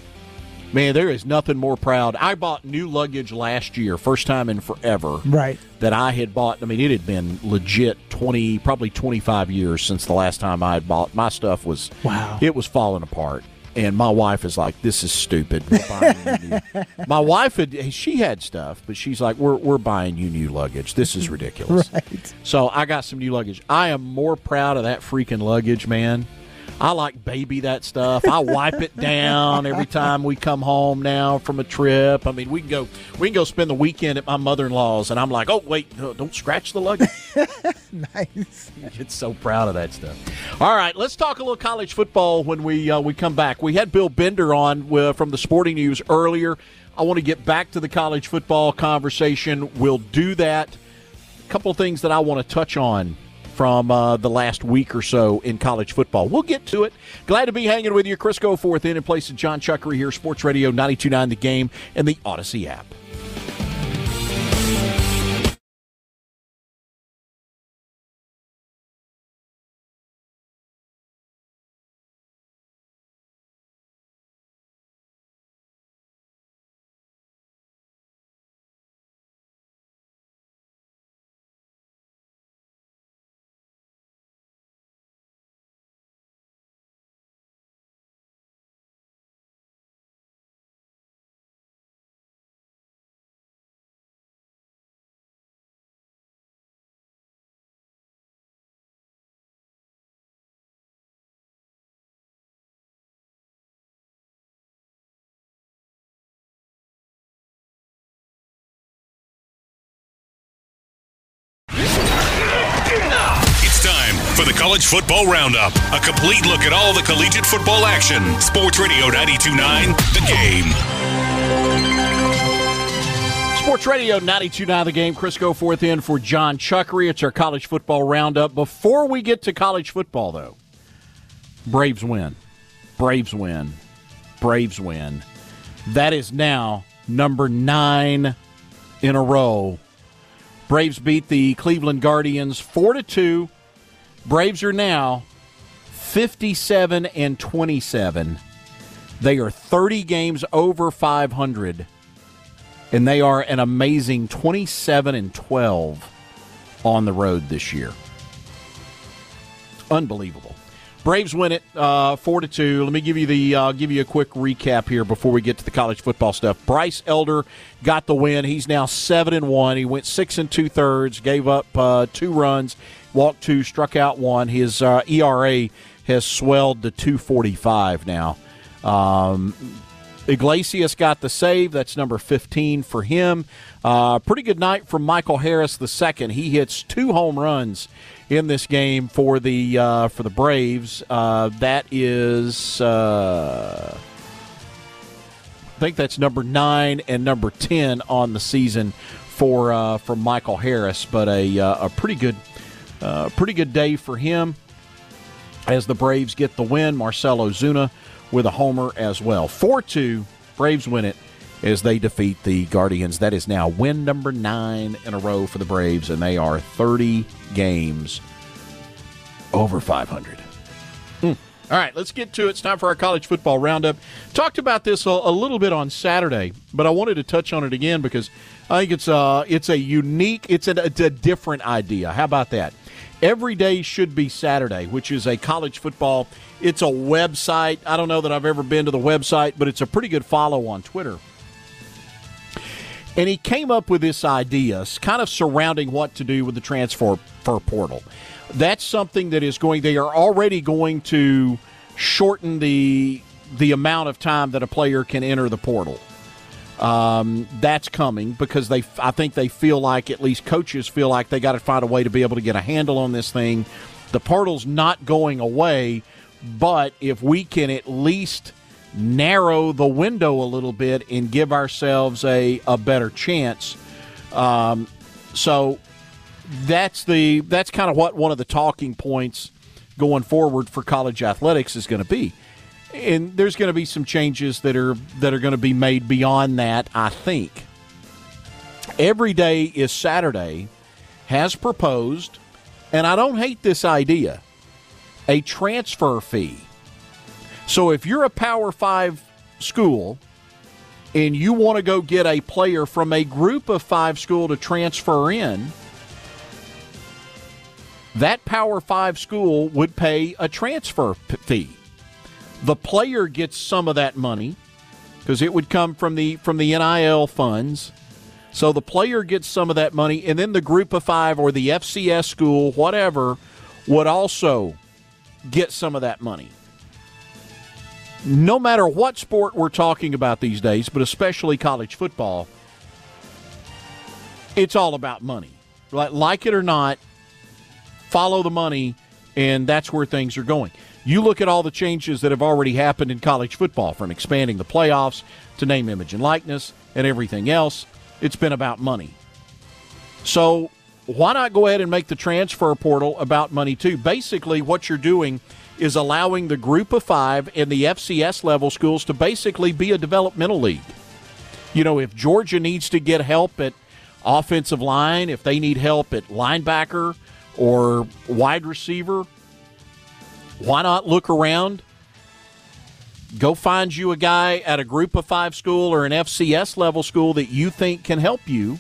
man, there is nothing more proud. I bought new luggage last year, first time in forever. Right. That I had bought. I mean, it had been legit twenty, probably twenty-five years since the last time I had bought. My stuff was, wow, it was falling apart. And my wife is like, "This is stupid. We're buying you new." My wife had, she had stuff, but she's like, "We're we're buying you new luggage. This is ridiculous." Right. So I got some new luggage. I am more proud of that freaking luggage, man. I like baby that stuff. I wipe it down every time we come home now from a trip. I mean, we can go we can go spend the weekend at my mother-in-law's, and I'm like, oh, wait, no, don't scratch the luggage. Nice. It's so proud of that stuff. All right, let's talk a little college football when we uh, we come back. We had Bill Bender on uh, from the Sporting News earlier. I want to get back to the college football conversation. We'll do that. A couple of things that I want to touch on from uh, the last week or so in college football. We'll get to it. Glad to be hanging with you. Chris Goforth in in place of John Chuckery here, Sports Radio ninety-two point nine The Game and the Odyssey app. It's time for the College Football Roundup, a complete look at all the collegiate football action. Sports Radio ninety-two point nine, The Game. Sports Radio ninety-two point nine The Game. Chris Goforth in for John Chuckery. It's our College Football Roundup. Before we get to college football, though, Braves win. Braves win. Braves win. That is now number nine in a row. Braves beat the Cleveland Guardians four to two. Braves are now fifty-seven and twenty-seven. They are thirty games over five hundred, and they are an amazing twenty-seven and twelve on the road this year. Unbelievable. Braves win it uh, four to two. Let me give you the uh, give you a quick recap here before we get to the college football stuff. Bryce Elder got the win. He's now seven and one. He went six and two thirds. Gave up uh, two runs, walked two, struck out one. His uh, E R A has swelled to two forty-five now. Um, Iglesias got the save. That's number fifteen for him. Uh, pretty good night from Michael Harris the second. He hits two home runs in this game for the uh, for the Braves. Uh, that is, uh, I think that's number nine and number ten on the season for uh, for Michael Harris. But a uh, a pretty good uh, pretty good day for him as the Braves get the win. Marcell Ozuna with a homer as well. four two, Braves win it as they defeat the Guardians. That is now win number nine in a row for the Braves, and they are thirty games over five hundred. Mm. All right, let's get to it. It's time for our college football roundup. Talked about this a, a little bit on Saturday, but I wanted to touch on it again because I think it's a, it's a unique, it's a, it's a different idea. How about that? Every day should be Saturday, which is a college football. It's a website. I don't know that I've ever been to the website, but it's a pretty good follow on Twitter. And he came up with this idea, kind of surrounding what to do with the transfer portal. That's something that is going, they are already going to shorten the the amount of time that a player can enter the portal. Um, that's coming because they, I think they feel like, at least coaches feel like they got to find a way to be able to get a handle on this thing. The portal's not going away, but if we can at least narrow the window a little bit and give ourselves a, a better chance. Um, so that's the that's kind of what one of the talking points going forward for college athletics is going to be. And there's going to be some changes that are that are going to be made beyond that, I think. Every Day is Saturday has proposed, and I don't hate this idea, a transfer fee. So if you're a Power Five school and you want to go get a player from a group of five school to transfer in, that Power Five school would pay a transfer fee. The player gets some of that money because it would come from the from the N I L funds. So the player gets some of that money, and then the group of five or the F C S school, whatever, would also get some of that money. No matter what sport we're talking about these days, but especially college football, it's all about money. Like, like it or not, follow the money, and that's where things are going. You look at all the changes that have already happened in college football, from expanding the playoffs to name, image, and likeness and everything else. It's been about money. So why not go ahead and make the transfer portal about money too? Basically, what you're doing is allowing the group of five and the F C S level schools to basically be a developmental league. You know, if Georgia needs to get help at offensive line, if they need help at linebacker or wide receiver, why not look around? Go find you a guy at a group of five school or an F C S level school that you think can help you.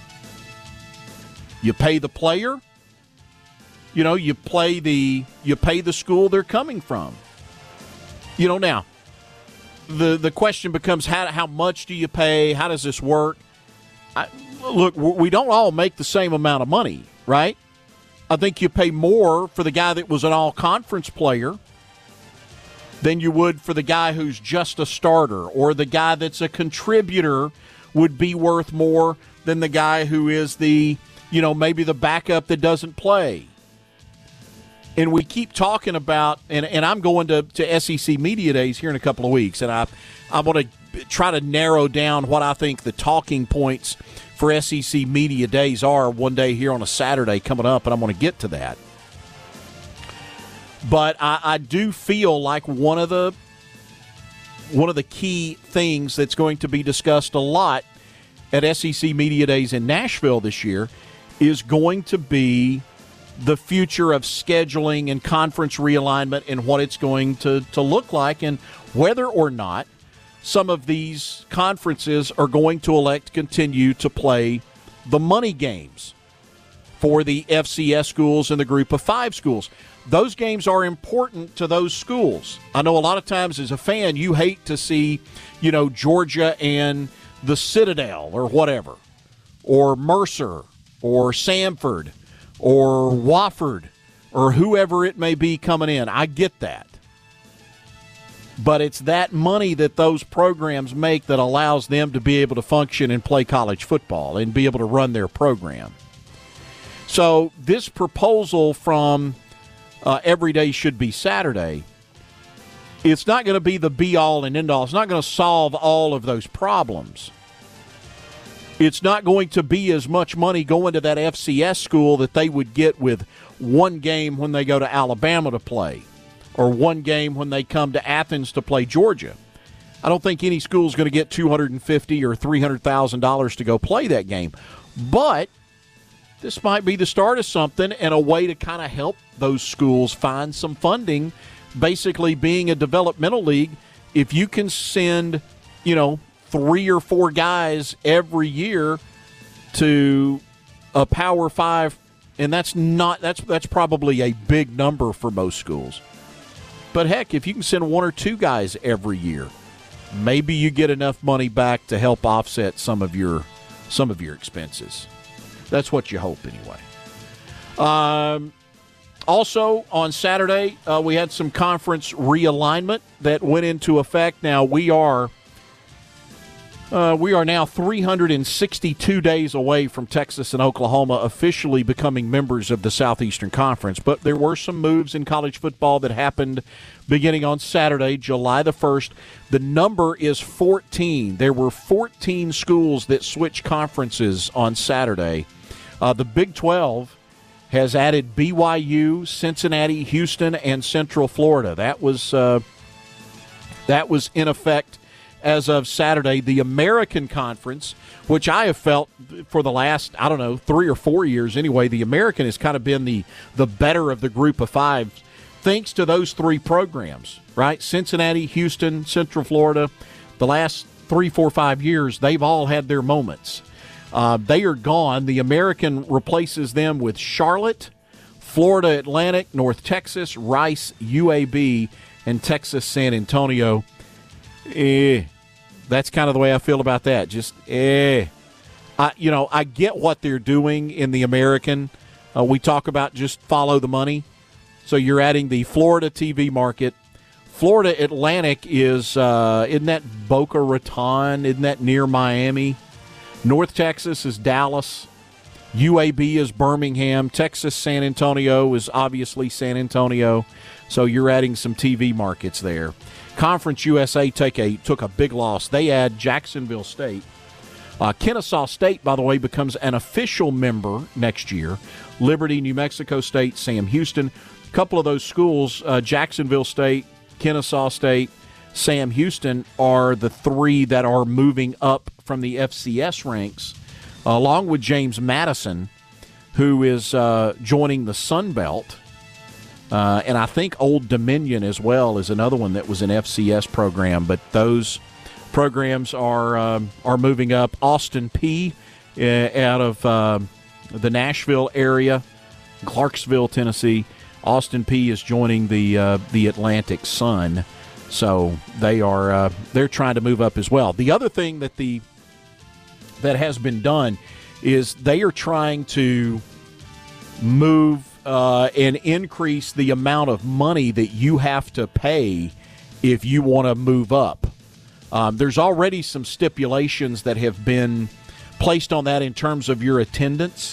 You pay the player. You know, you play the you pay the school they're coming from. You know, now the the question becomes how how much do you pay? How does this work? I, look, we don't all make the same amount of money, right? I think you pay more for the guy that was an all-conference player than you would for the guy who's just a starter, or the guy that's a contributor would be worth more than the guy who is the, you know, maybe the backup that doesn't play. And we keep talking about, and, and I'm going to, to S E C Media Days here in a couple of weeks, and I, I want to try to narrow down what I think the talking points for S E C Media Days are one day here on a Saturday coming up, and I'm going to get to that. But I, I do feel like one of the one of the key things that's going to be discussed a lot at S E C Media Days in Nashville this year is going to be the future of scheduling and conference realignment and what it's going to, to look like, and whether or not some of these conferences are going to elect to continue to play the money games for the F C S schools and the group of five schools. Those games are important to those schools. I know a lot of times as a fan you hate to see, you know, Georgia and the Citadel or whatever, or Mercer or Samford or Wofford or whoever it may be coming in. I get that. But it's that money that those programs make that allows them to be able to function and play college football and be able to run their program. So this proposal from uh, Every Day Should Be Saturday, it's not going to be the be-all and end-all. It's not going to solve all of those problems. It's not going to be as much money going to that F C S school that they would get with one game when they go to Alabama to play, or one game when they come to Athens to play Georgia. I don't think any school is going to get two hundred fifty thousand dollars or three hundred thousand dollars to go play that game. But this might be the start of something and a way to kind of help those schools find some funding. Basically, being a developmental league, if you can send, you know, three or four guys every year to a Power Five, and that's not that's that's probably a big number for most schools. But heck, if you can send one or two guys every year, maybe you get enough money back to help offset some of your some of your expenses. That's what you hope, anyway. Um, also, on Saturday, uh, we had some conference realignment that went into effect. Now, we are uh, we are now three hundred sixty-two days away from Texas and Oklahoma officially becoming members of the Southeastern Conference. But there were some moves in college football that happened beginning on Saturday, July the first. The number is fourteen. There were fourteen schools that switched conferences on Saturday. Uh, the Big twelve has added B Y U, Cincinnati, Houston, and Central Florida. That was uh, that was in effect as of Saturday. The American Conference, which I have felt for the last, I don't know, three or four years anyway, the American has kind of been the, the better of the group of five, thanks to those three programs, right? Cincinnati, Houston, Central Florida, the last three, four, five years, they've all had their moments. Uh, they are gone. The American replaces them with Charlotte, Florida Atlantic, North Texas, Rice, U A B, and Texas San Antonio. Eh, that's kind of the way I feel about that. Just, eh. I, you know, I get what they're doing in the American. Uh, we talk about just follow the money. So you're adding the Florida T V market. Florida Atlantic is, uh, isn't that Boca Raton? Isn't that near Miami? North Texas is Dallas. U A B is Birmingham. Texas San Antonio is obviously San Antonio. So you're adding some T V markets there. Conference U S A take a took a big loss. They add Jacksonville State. Uh, Kennesaw State, by the way, becomes an official member next year. Liberty, New Mexico State, Sam Houston. A couple of those schools, uh, Jacksonville State, Kennesaw State, Sam Houston, are the three that are moving up from the F C S ranks, uh, along with James Madison, who is uh, joining the Sun Belt. Uh, and I think Old Dominion as well is another one that was an F C S program. But those programs are um, are moving up. Austin Peay uh, out of uh, the Nashville area, Clarksville, Tennessee. Austin Peay is joining the uh, the Atlantic Sun. So they are uh, they're trying to move up as well. The other thing that the that has been done is they are trying to move uh, and increase the amount of money that you have to pay if you want to move up. Um, there's already some stipulations that have been placed on that in terms of your attendance.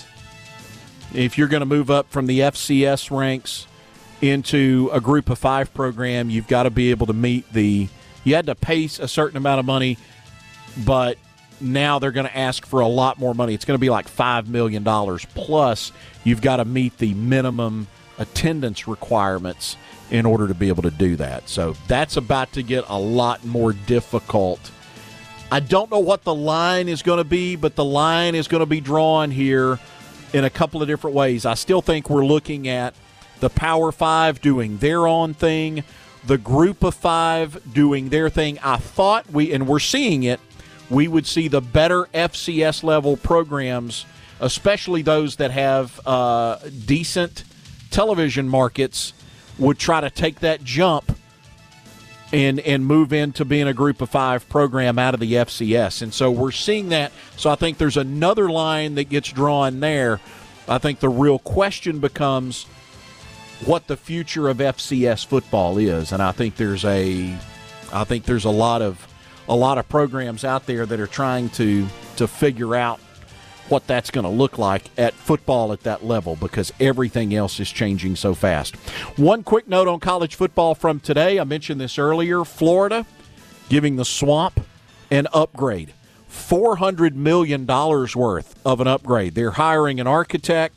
If you're going to move up from the F C S ranks into a group of five program, you've got to be able to meet the, you had to pay a certain amount of money, but now they're going to ask for a lot more money. It's going to be like five million dollars plus. You've got to meet the minimum attendance requirements in order to be able to do that. So that's about to get a lot more difficult I don't know what the line is going to be, but the line is going to be drawn here in a couple of different ways. I still think we're looking at the Power Five doing their own thing, the Group of Five doing their thing. I thought we, and we're seeing it, we would see the better F C S level programs, especially those that have uh, decent television markets, would try to take that jump and and move into being a Group of Five program out of the F C S. And so we're seeing that. So I think there's another line that gets drawn there. I think the real question becomes what the future of F C S football is. And I think there's a I think there's a lot of a lot of programs out there that are trying to to figure out what that's going to look like at football at that level, because everything else is changing so fast. One quick note on college football from today. I mentioned this earlier. Florida giving the Swamp an upgrade. four hundred million dollars worth of an upgrade. They're hiring an architect.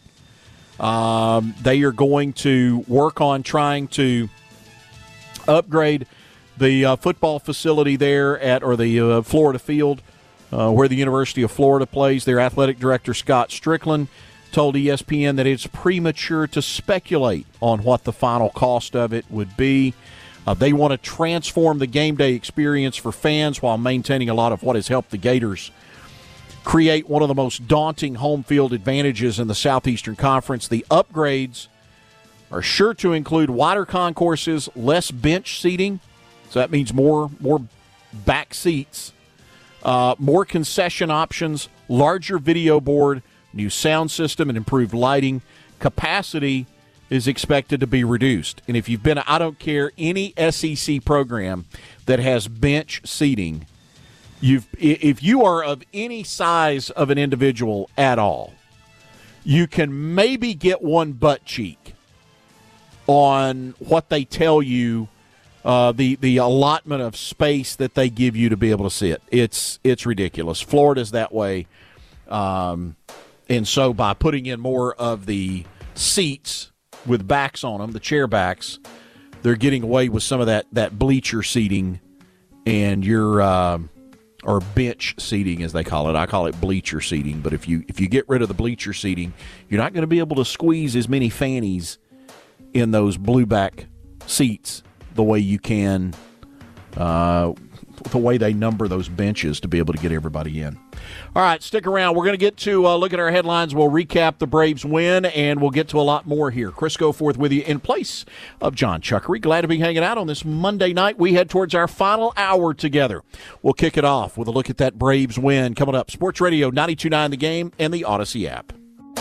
Um, they are going to work on trying to upgrade the uh, football facility there at, or the uh, Florida field, Uh, where the University of Florida plays. Their athletic director, Scott Strickland, told E S P N that it's premature to speculate on what the final cost of it would be. Uh, they want to transform the game day experience for fans while maintaining a lot of what has helped the Gators create one of the most daunting home field advantages in the Southeastern Conference. The upgrades are sure to include wider concourses, less bench seating, so that means more, more back seats, Uh, more concession options, larger video board, new sound system, and improved lighting. Capacity is expected to be reduced. And if you've been, I don't care, any S E C program that has bench seating, you've if you are of any size of an individual at all, you can maybe get one butt cheek on what they tell you. Uh, the the allotment of space that they give you to be able to sit. It's it's ridiculous. Florida's that way. Um, and so by putting in more of the seats with backs on them, the chair backs, they're getting away with some of that, that bleacher seating and your uh, or bench seating, as they call it. I call it bleacher seating. But if you if you get rid of the bleacher seating, you're not going to be able to squeeze as many fannies in those blue back seats the way you can, uh, the way they number those benches to be able to get everybody in. All right, stick around. We're going to get to uh, look at our headlines. We'll recap the Braves win, and we'll get to a lot more here. Chris Goforth with you in place of John Chuckery. Glad to be hanging out on this Monday night. We head towards our final hour together. We'll kick it off with a look at that Braves win coming up. Sports Radio ninety-two point nine The Game and the Odyssey app.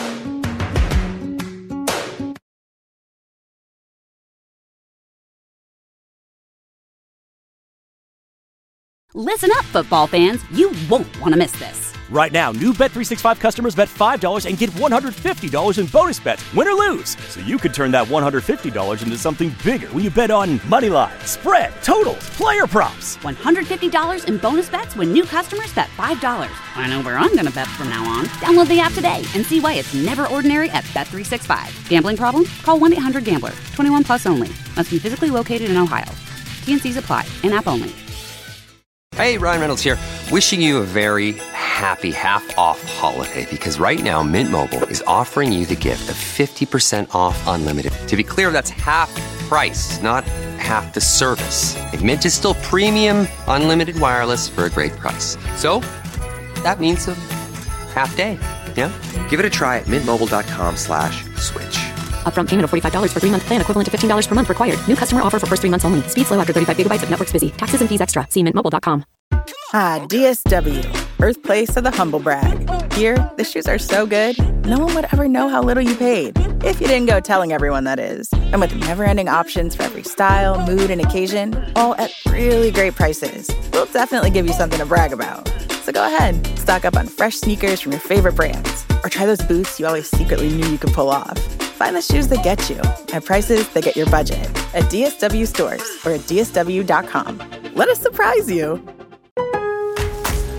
Listen up, football fans. You won't want to miss this. Right now, new Bet three sixty-five customers bet five dollars and get one hundred fifty dollars in bonus bets, win or lose. So you could turn that one hundred fifty dollars into something bigger when you bet on money line, spread, totals, player props. one hundred fifty dollars in bonus bets when new customers bet five dollars. I know where I'm going to bet from now on. Download the app today and see why it's never ordinary at Bet three sixty-five. Gambling problem? Call one eight hundred gambler. twenty-one plus only. Must be physically located in Ohio. T and C's apply. In-app only. Hey, Ryan Reynolds here, wishing you a very happy half-off holiday, because right now Mint Mobile is offering you the gift of fifty percent off unlimited. To be clear, that's half price, not half the service. And Mint is still premium unlimited wireless for a great price. So that means a half day, yeah? Give it a try at mintmobile.com slash switch. Upfront payment of forty-five dollars for three-month plan equivalent to fifteen dollars per month required. New customer offer for first three months only. Speed slow after thirty-five gigabytes if network's busy. Taxes and fees extra. See mint mobile dot com. Ah, D S W, birthplace of the humble brag. Here, the shoes are so good, no one would ever know how little you paid. If you didn't go telling everyone, that is. And with never-ending options for every style, mood, and occasion, all at really great prices, we'll definitely give you something to brag about. So go ahead, stock up on fresh sneakers from your favorite brands, or try those boots you always secretly knew you could pull off. Find the shoes that get you at prices that get your budget at D S W stores or at D S W dot com. Let us surprise you.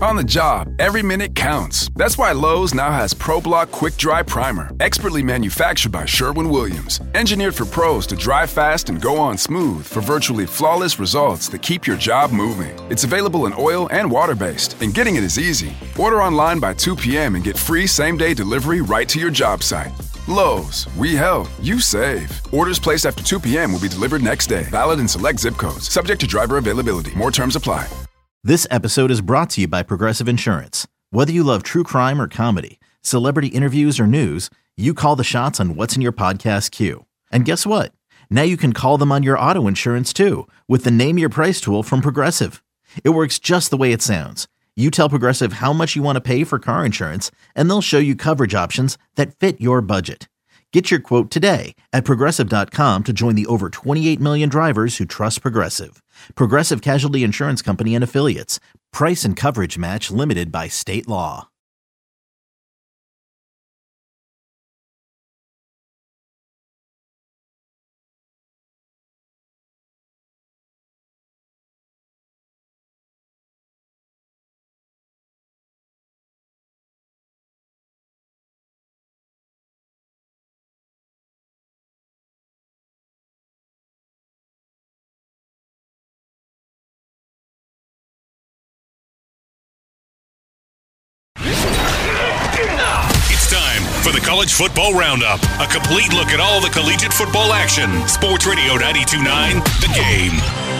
On the job, every minute counts. That's why Lowe's now has ProBlock Quick Dry Primer, expertly manufactured by Sherwin-Williams. Engineered for pros to dry fast and go on smooth for virtually flawless results that keep your job moving. It's available in oil and water-based, and getting it is easy. Order online by two p.m. and get free same-day delivery right to your job site. Lowe's, we help, you save. Orders placed after two p.m. will be delivered next day. Valid in select zip codes. Subject to driver availability. More terms apply. This episode is brought to you by Progressive Insurance. Whether you love true crime or comedy, celebrity interviews or news, you call the shots on what's in your podcast queue. And guess what? Now you can call them on your auto insurance too with the Name Your Price tool from Progressive. It works just the way it sounds. You tell Progressive how much you want to pay for car insurance, and they'll show you coverage options that fit your budget. Get your quote today at Progressive dot com to join the over twenty-eight million drivers who trust Progressive. Progressive Casualty Insurance Company and Affiliates. Price and coverage match limited by state law. It's time for the College Football Roundup, a complete look at all the collegiate football action. Sports Radio ninety-two point nine, The Game.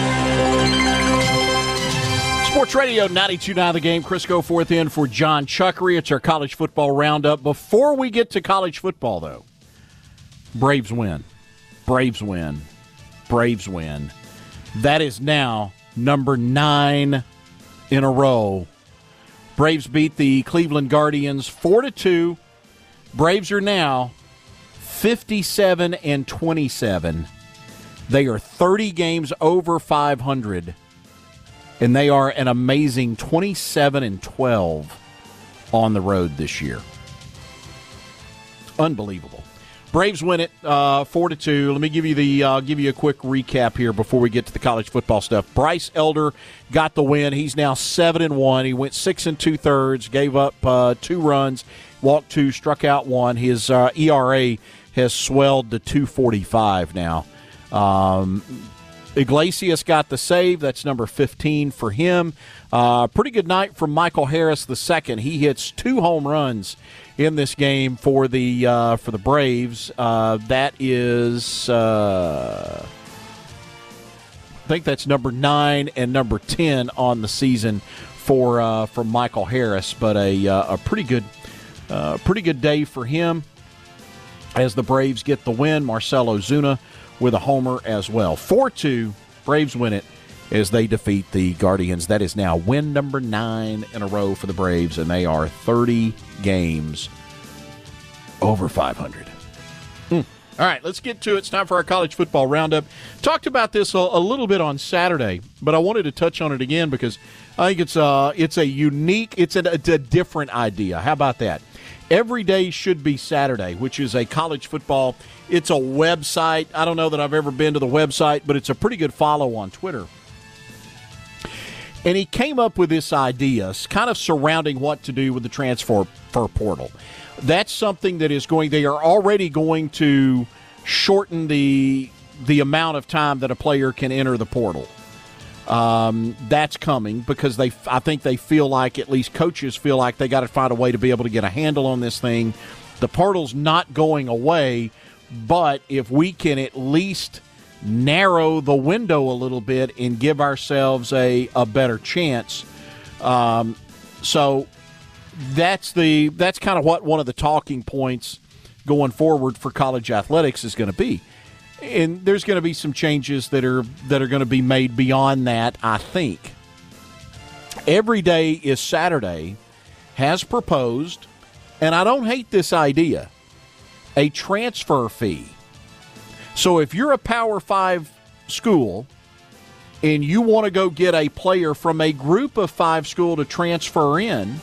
Sports Radio ninety-two point nine, The Game. Chris Goforth in for John Chuckery. It's our College Football Roundup. Before we get to college football, though, Braves win. Braves win. Braves win. That is now number nine in a row. Braves beat the Cleveland Guardians four to two. Braves are now fifty-seven and twenty-seven. They are thirty games over five hundred, and they are an amazing twenty-seven and twelve on the road this year. Unbelievable. Braves win it uh, four to two. Let me give you the uh, give you a quick recap here before we get to the college football stuff. Bryce Elder got the win. He's now seven and one. He went six and two thirds. Gave up uh, two runs, walked two, struck out one. His uh, E R A has swelled to two forty-five now. Um, Iglesias got the save. That's number fifteen for him. Uh, pretty good night from Michael Harris the second. He hits two home runs in this game for the uh, for the Braves. Uh, that is, uh, I think that's number nine and number ten on the season for uh, for Michael Harris. But a uh, a pretty good uh, pretty good day for him as the Braves get the win. Marcell Ozuna with a homer as well. four two, Braves win it as they defeat the Guardians. That is now win number nine in a row for the Braves, and they are thirty games over five hundred. Mm. All right, let's get to it. It's time for our college football roundup. Talked about this a, a little bit on Saturday, but I wanted to touch on it again because I think it's a, it's a unique, it's a, it's a different idea. How about that? Every day should be Saturday, which is a college football. It's a website. I don't know that I've ever been to the website, but it's a pretty good follow on Twitter. And he came up with this idea, kind of surrounding what to do with the transfer portal. That's something that is going, they are already going to shorten the the amount of time that a player can enter the portal. Um, that's coming because they, I think they feel like, at least coaches feel like they got to find a way to be able to get a handle on this thing. The portal's not going away, but if we can at least narrow the window a little bit and give ourselves a, a better chance. Um, so that's the that's kind of what one of the talking points going forward for college athletics is going to be. And there's going to be some changes that are that are going to be made beyond that, I think. Every Day is Saturday has proposed, and I don't hate this idea, a transfer fee. So if you're a Power Five school and you want to go get a player from a group of five school to transfer in,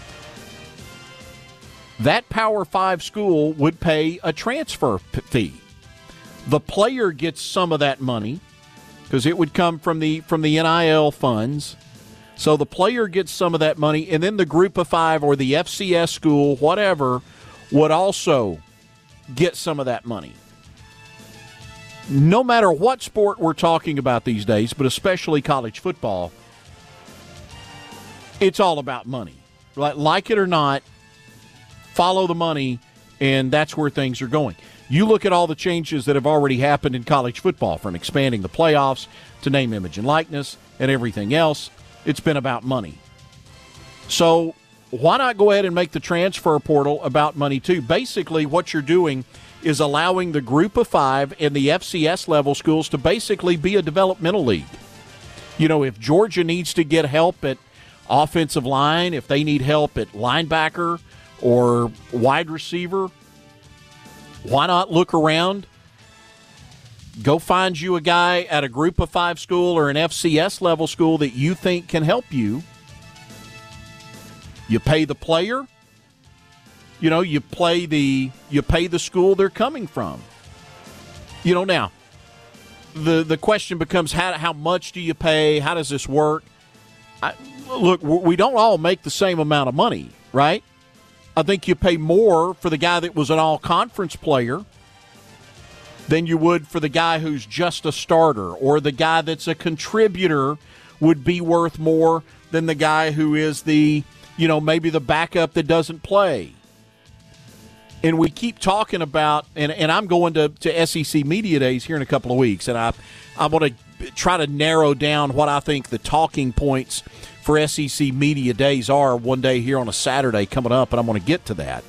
that Power Five school would pay a transfer fee. The player gets some of that money because it would come from the from the N I L funds. So the player gets some of that money, and then the group of five or the F C S school, whatever, would also get some of that money. No matter what sport we're talking about these days, but especially college football, it's all about money. Like it or not, follow the money, and that's where things are going. You look at all the changes that have already happened in college football, from expanding the playoffs to name, image, and likeness and everything else. It's been about money. So why not go ahead and make the transfer portal about money too? Basically, what you're doing is allowing the group of five and the F C S level schools to basically be a developmental league. You know, if Georgia needs to get help at offensive line, if they need help at linebacker or wide receiver, why not look around? Go find you a guy at a group of five school or an F C S level school that you think can help you. You pay the player. You know, you play the you pay the school they're coming from. You know, now the the question becomes how how much do you pay? How does this work? I, look, we don't all make the same amount of money, right? I think you pay more for the guy that was an all-conference player than you would for the guy who's just a starter, or the guy that's a contributor would be worth more than the guy who is the, you know, maybe the backup that doesn't play. And we keep talking about, and, and I'm going to, to S E C Media Days here in a couple of weeks, and I, I'm going to try to narrow down what I think the talking points for S E C Media Days are one day here on a Saturday coming up, and I'm going to get to that.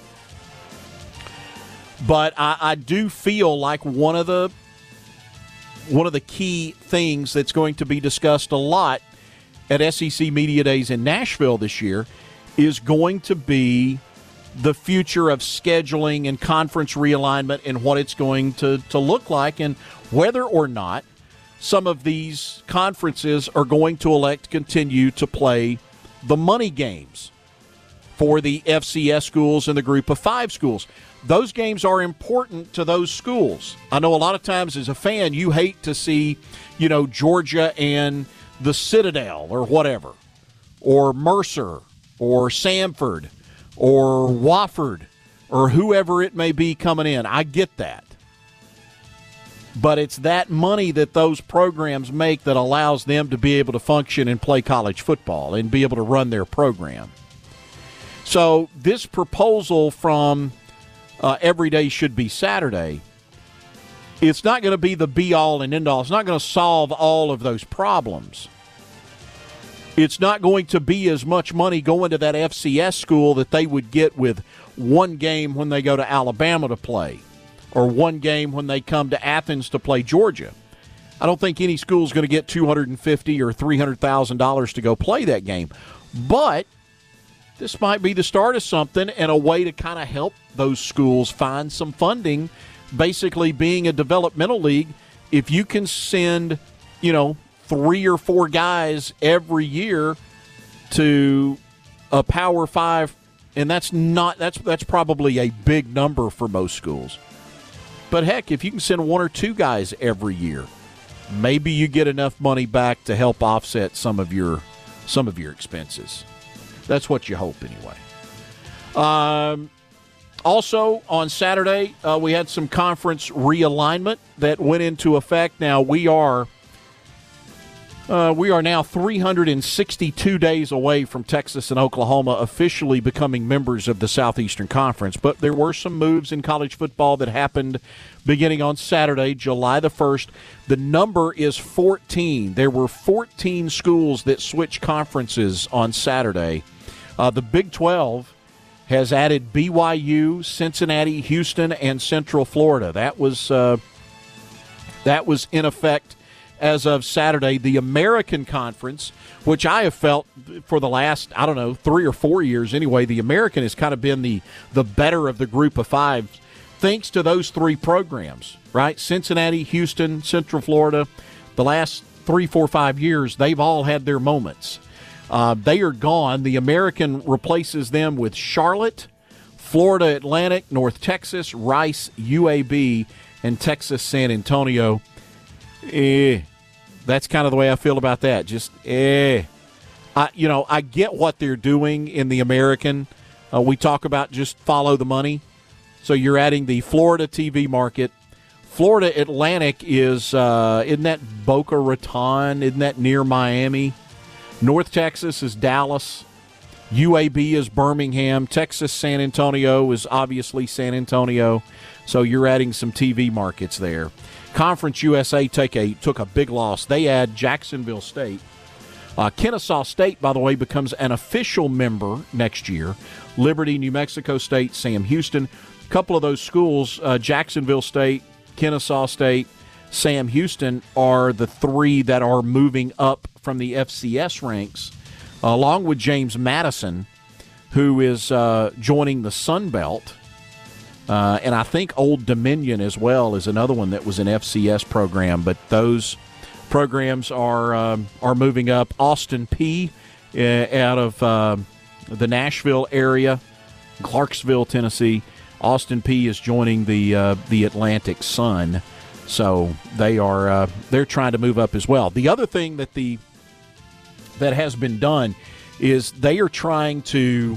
But I, I do feel like one of the one of the key things that's going to be discussed a lot at S E C Media Days in Nashville this year is going to be the future of scheduling and conference realignment and what it's going to, to look like, and whether or not some of these conferences are going to elect to continue to play the money games for the F C S schools and the group of five schools. Those games are important to those schools. I know a lot of times as a fan you hate to see, you know, Georgia and the Citadel or whatever, or Mercer or Samford or Wofford or whoever it may be coming in. I get that. But it's that money that those programs make that allows them to be able to function and play college football and be able to run their program. So this proposal from uh, Every Day Should Be Saturday, it's not going to be the be-all and end-all. It's not going to solve all of those problems. It's not going to be as much money going to that F C S school that they would get with one game when they go to Alabama to play, or one game when they come to Athens to play Georgia. I don't think any school is going to get two hundred fifty thousand dollars or three hundred thousand dollars to go play that game. But this might be the start of something and a way to kind of help those schools find some funding. Basically, being a developmental league, if you can send, you know, three or four guys every year to a Power Five, and that's not that's that's probably a big number for most schools. But heck, if you can send one or two guys every year, maybe you get enough money back to help offset some of your some of your expenses. That's what you hope, anyway. Um, also, on Saturday, uh, we had some conference realignment that went into effect. Now, we are uh, we are now three hundred sixty-two days away from Texas and Oklahoma officially becoming members of the Southeastern Conference. But there were some moves in college football that happened beginning on Saturday, July the first. The number is fourteen. There were fourteen schools that switched conferences on Saturday. Uh, the Big twelve has added B Y U, Cincinnati, Houston, and Central Florida. That was uh, that was in effect as of Saturday. The American Conference, which I have felt for the last, I don't know, three or four years anyway, the American has kind of been the, the better of the group of five, thanks to those three programs, right? Cincinnati, Houston, Central Florida, the last three, four, five years, they've all had their moments. Uh, they are gone. The American replaces them with Charlotte, Florida Atlantic, North Texas, Rice, U A B, and Texas San Antonio. Eh, that's kind of the way I feel about that. Just, eh. I, you know, I get what they're doing in the American. Uh, we talk about just follow the money. So you're adding the Florida T V market. Florida Atlantic is, uh, isn't that Boca Raton? Isn't that near Miami? North Texas is Dallas. U A B is Birmingham. Texas San Antonio is obviously San Antonio. So you're adding some T V markets there. Conference U S A take a, took a big loss. They add Jacksonville State. Uh, Kennesaw State, by the way, becomes an official member next year. Liberty, New Mexico State, Sam Houston. A couple of those schools, uh, Jacksonville State, Kennesaw State, Sam Houston, are the three that are moving up from the F C S ranks, along with James Madison, who is uh, joining the Sun Belt. Uh, and I think Old Dominion as well is another one that was an F C S program. But those programs are um, are moving up. Austin P uh, out of uh, the Nashville area, Clarksville, Tennessee. Austin P is joining the uh, the Atlantic Sun. So they are uh, they're trying to move up as well. The other thing that the that has been done is they are trying to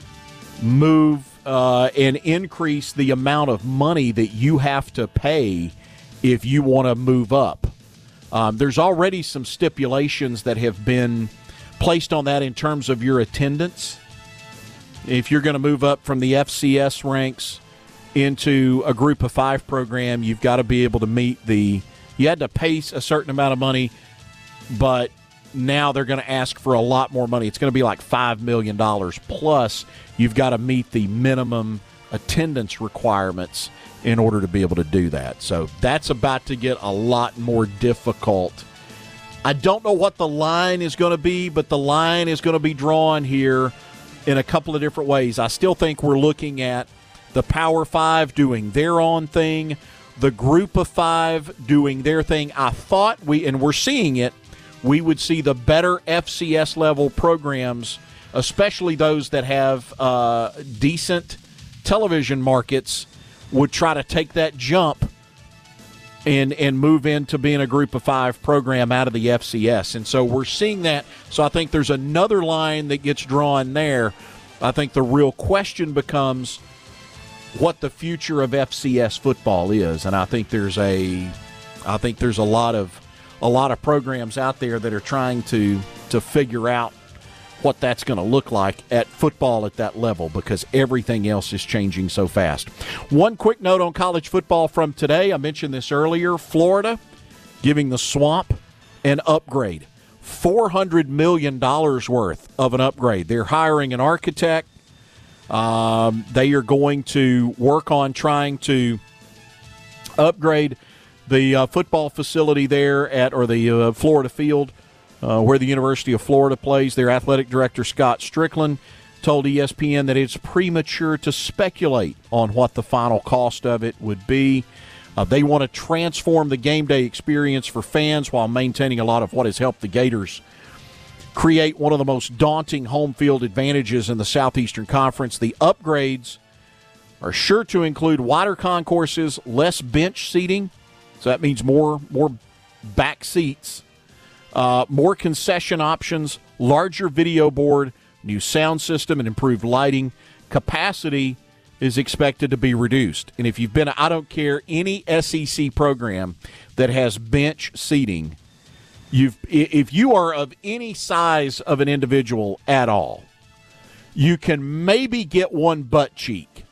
move uh, and increase the amount of money that you have to pay if you want to move up. Um, there's already some stipulations that have been placed on that in terms of your attendance. If you're going to move up from the F C S ranks into a group of five program, you've got to be able to meet the – you had to pay a certain amount of money, but now they're going to ask for a lot more money. It's going to be like five million dollars plus. You've got to meet the minimum attendance requirements in order to be able to do that. So that's about to get a lot more difficult. I don't know what the line is going to be, but the line is going to be drawn here in a couple of different ways. I still think we're looking at the Power Five doing their own thing, the Group of Five doing their thing. I thought we, and we're seeing it, we would see the better F C S level programs, especially those that have uh, decent television markets, would try to take that jump and and move into being a Group of Five program out of the F C S. And so we're seeing that. So I think there's another line that gets drawn there. I think the real question becomes what the future of F C S football is. And I think there's a I think there's a lot of a lot of programs out there that are trying to to figure out what that's going to look like at football at that level, because everything else is changing so fast. One quick note on college football from today. I mentioned this earlier. Florida giving the Swamp an upgrade. four hundred million dollars worth of an upgrade. They're hiring an architect. Um, they are going to work on trying to upgrade the uh, football facility there at, or the uh, Florida field, Uh, where the University of Florida plays. Their athletic director, Scott Strickland, told E S P N that it's premature to speculate on what the final cost of it would be. Uh, they want to transform the game day experience for fans while maintaining a lot of what has helped the Gators create one of the most daunting home field advantages in the Southeastern Conference. The upgrades are sure to include wider concourses, less bench seating, so that means more, more back seats. Uh, more concession options, larger video board, new sound system, and improved lighting. Capacity is expected to be reduced. And if you've been, I don't care, any S E C program that has bench seating, you've if you are of any size of an individual at all, you can maybe get one butt cheek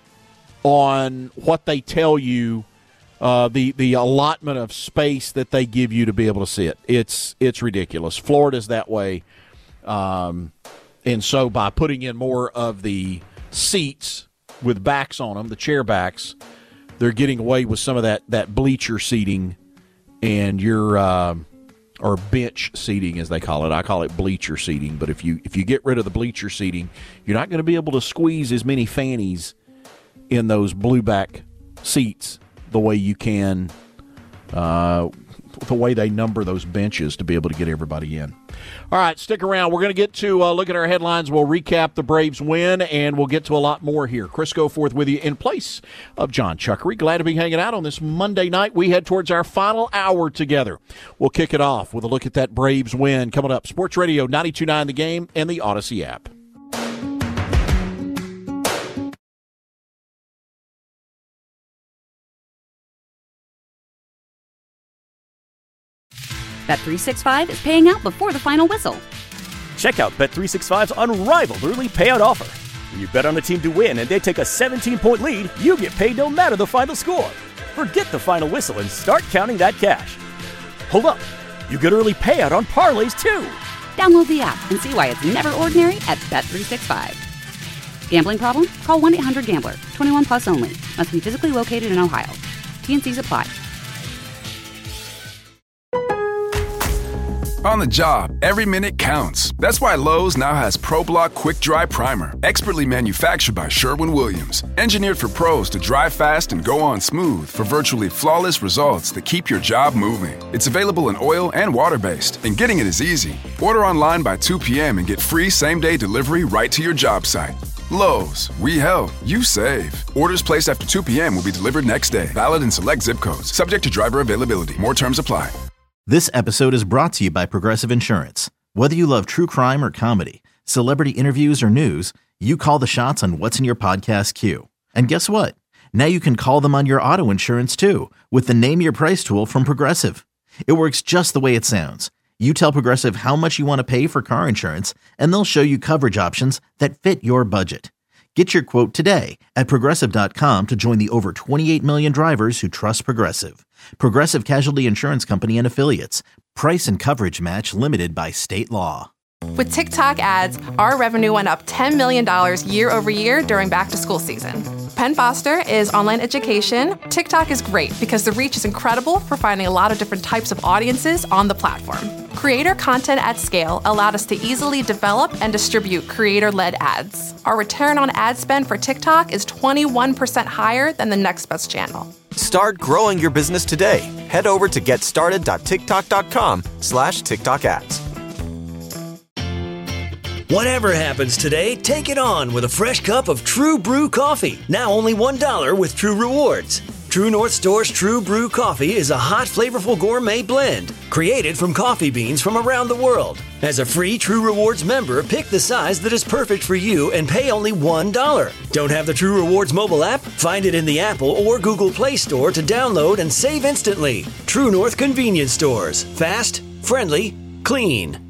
on what they tell you. Uh, the the allotment of space that they give you to be able to sit. It's it's ridiculous. Florida's that way. Um, and so by putting in more of the seats with backs on them, the chair backs, they're getting away with some of that, that bleacher seating and your uh, or bench seating, as they call it. I call it bleacher seating. But if you if you get rid of the bleacher seating, you're not going to be able to squeeze as many fannies in those blue back seats the way you can, uh, the way they number those benches to be able to get everybody in. All right, stick around. We're going to get to uh, look at our headlines. We'll recap the Braves win, and we'll get to a lot more here. Chris Goforth with you in place of John Chuckery. Glad to be hanging out on this Monday night. We head towards our final hour together. We'll kick it off with a look at that Braves win coming up. Sports Radio ninety-two point nine The Game and the Odyssey app. Bet three sixty-five is paying out before the final whistle. Check out Bet three sixty-five's unrivaled early payout offer. When you bet on a team to win and they take a seventeen-point lead, you get paid no matter the final score. Forget the final whistle and start counting that cash. Hold up. You get early payout on parlays, too. Download the app and see why it's never ordinary at Bet three sixty-five. Gambling problem? Call one eight hundred gambler. twenty-one plus only. Must be physically located in Ohio. T and C's apply. On the job, every minute counts. That's why Lowe's now has ProBlock Quick Dry Primer, expertly manufactured by Sherwin-Williams. Engineered for pros to dry fast and go on smooth for virtually flawless results that keep your job moving. It's available in oil and water-based, and getting it is easy. Order online by two p.m. and get free same-day delivery right to your job site. Lowe's, we help, you save. Orders placed after two p.m. will be delivered next day. Valid in select zip codes. Subject to driver availability. More terms apply. This episode is brought to you by Progressive Insurance. Whether you love true crime or comedy, celebrity interviews or news, you call the shots on what's in your podcast queue. And guess what? Now you can call them on your auto insurance too with the Name Your Price tool from Progressive. It works just the way it sounds. You tell Progressive how much you want to pay for car insurance, and they'll show you coverage options that fit your budget. Get your quote today at Progressive dot com to join the over twenty-eight million drivers who trust Progressive. Progressive Casualty Insurance Company and Affiliates. Price and coverage match limited by state law. With TikTok ads, our revenue went up ten million dollars year over year during back-to-school season. Penn Foster is online education. TikTok is great because the reach is incredible for finding a lot of different types of audiences on the platform. Creator content at scale allowed us to easily develop and distribute creator-led ads. Our return on ad spend for TikTok is twenty-one percent higher than the next best channel. Start growing your business today. Head over to getstarted.tiktok.com slash TikTok ads. Whatever happens today, take it on with a fresh cup of True Brew coffee. Now only one dollar with True Rewards. True North Store's True Brew coffee is a hot, flavorful gourmet blend created from coffee beans from around the world. As a free True Rewards member, pick the size that is perfect for you and pay only one dollar. Don't have the True Rewards mobile app? Find it in the Apple or Google Play Store to download and save instantly. True North Convenience Stores. Fast, friendly, clean.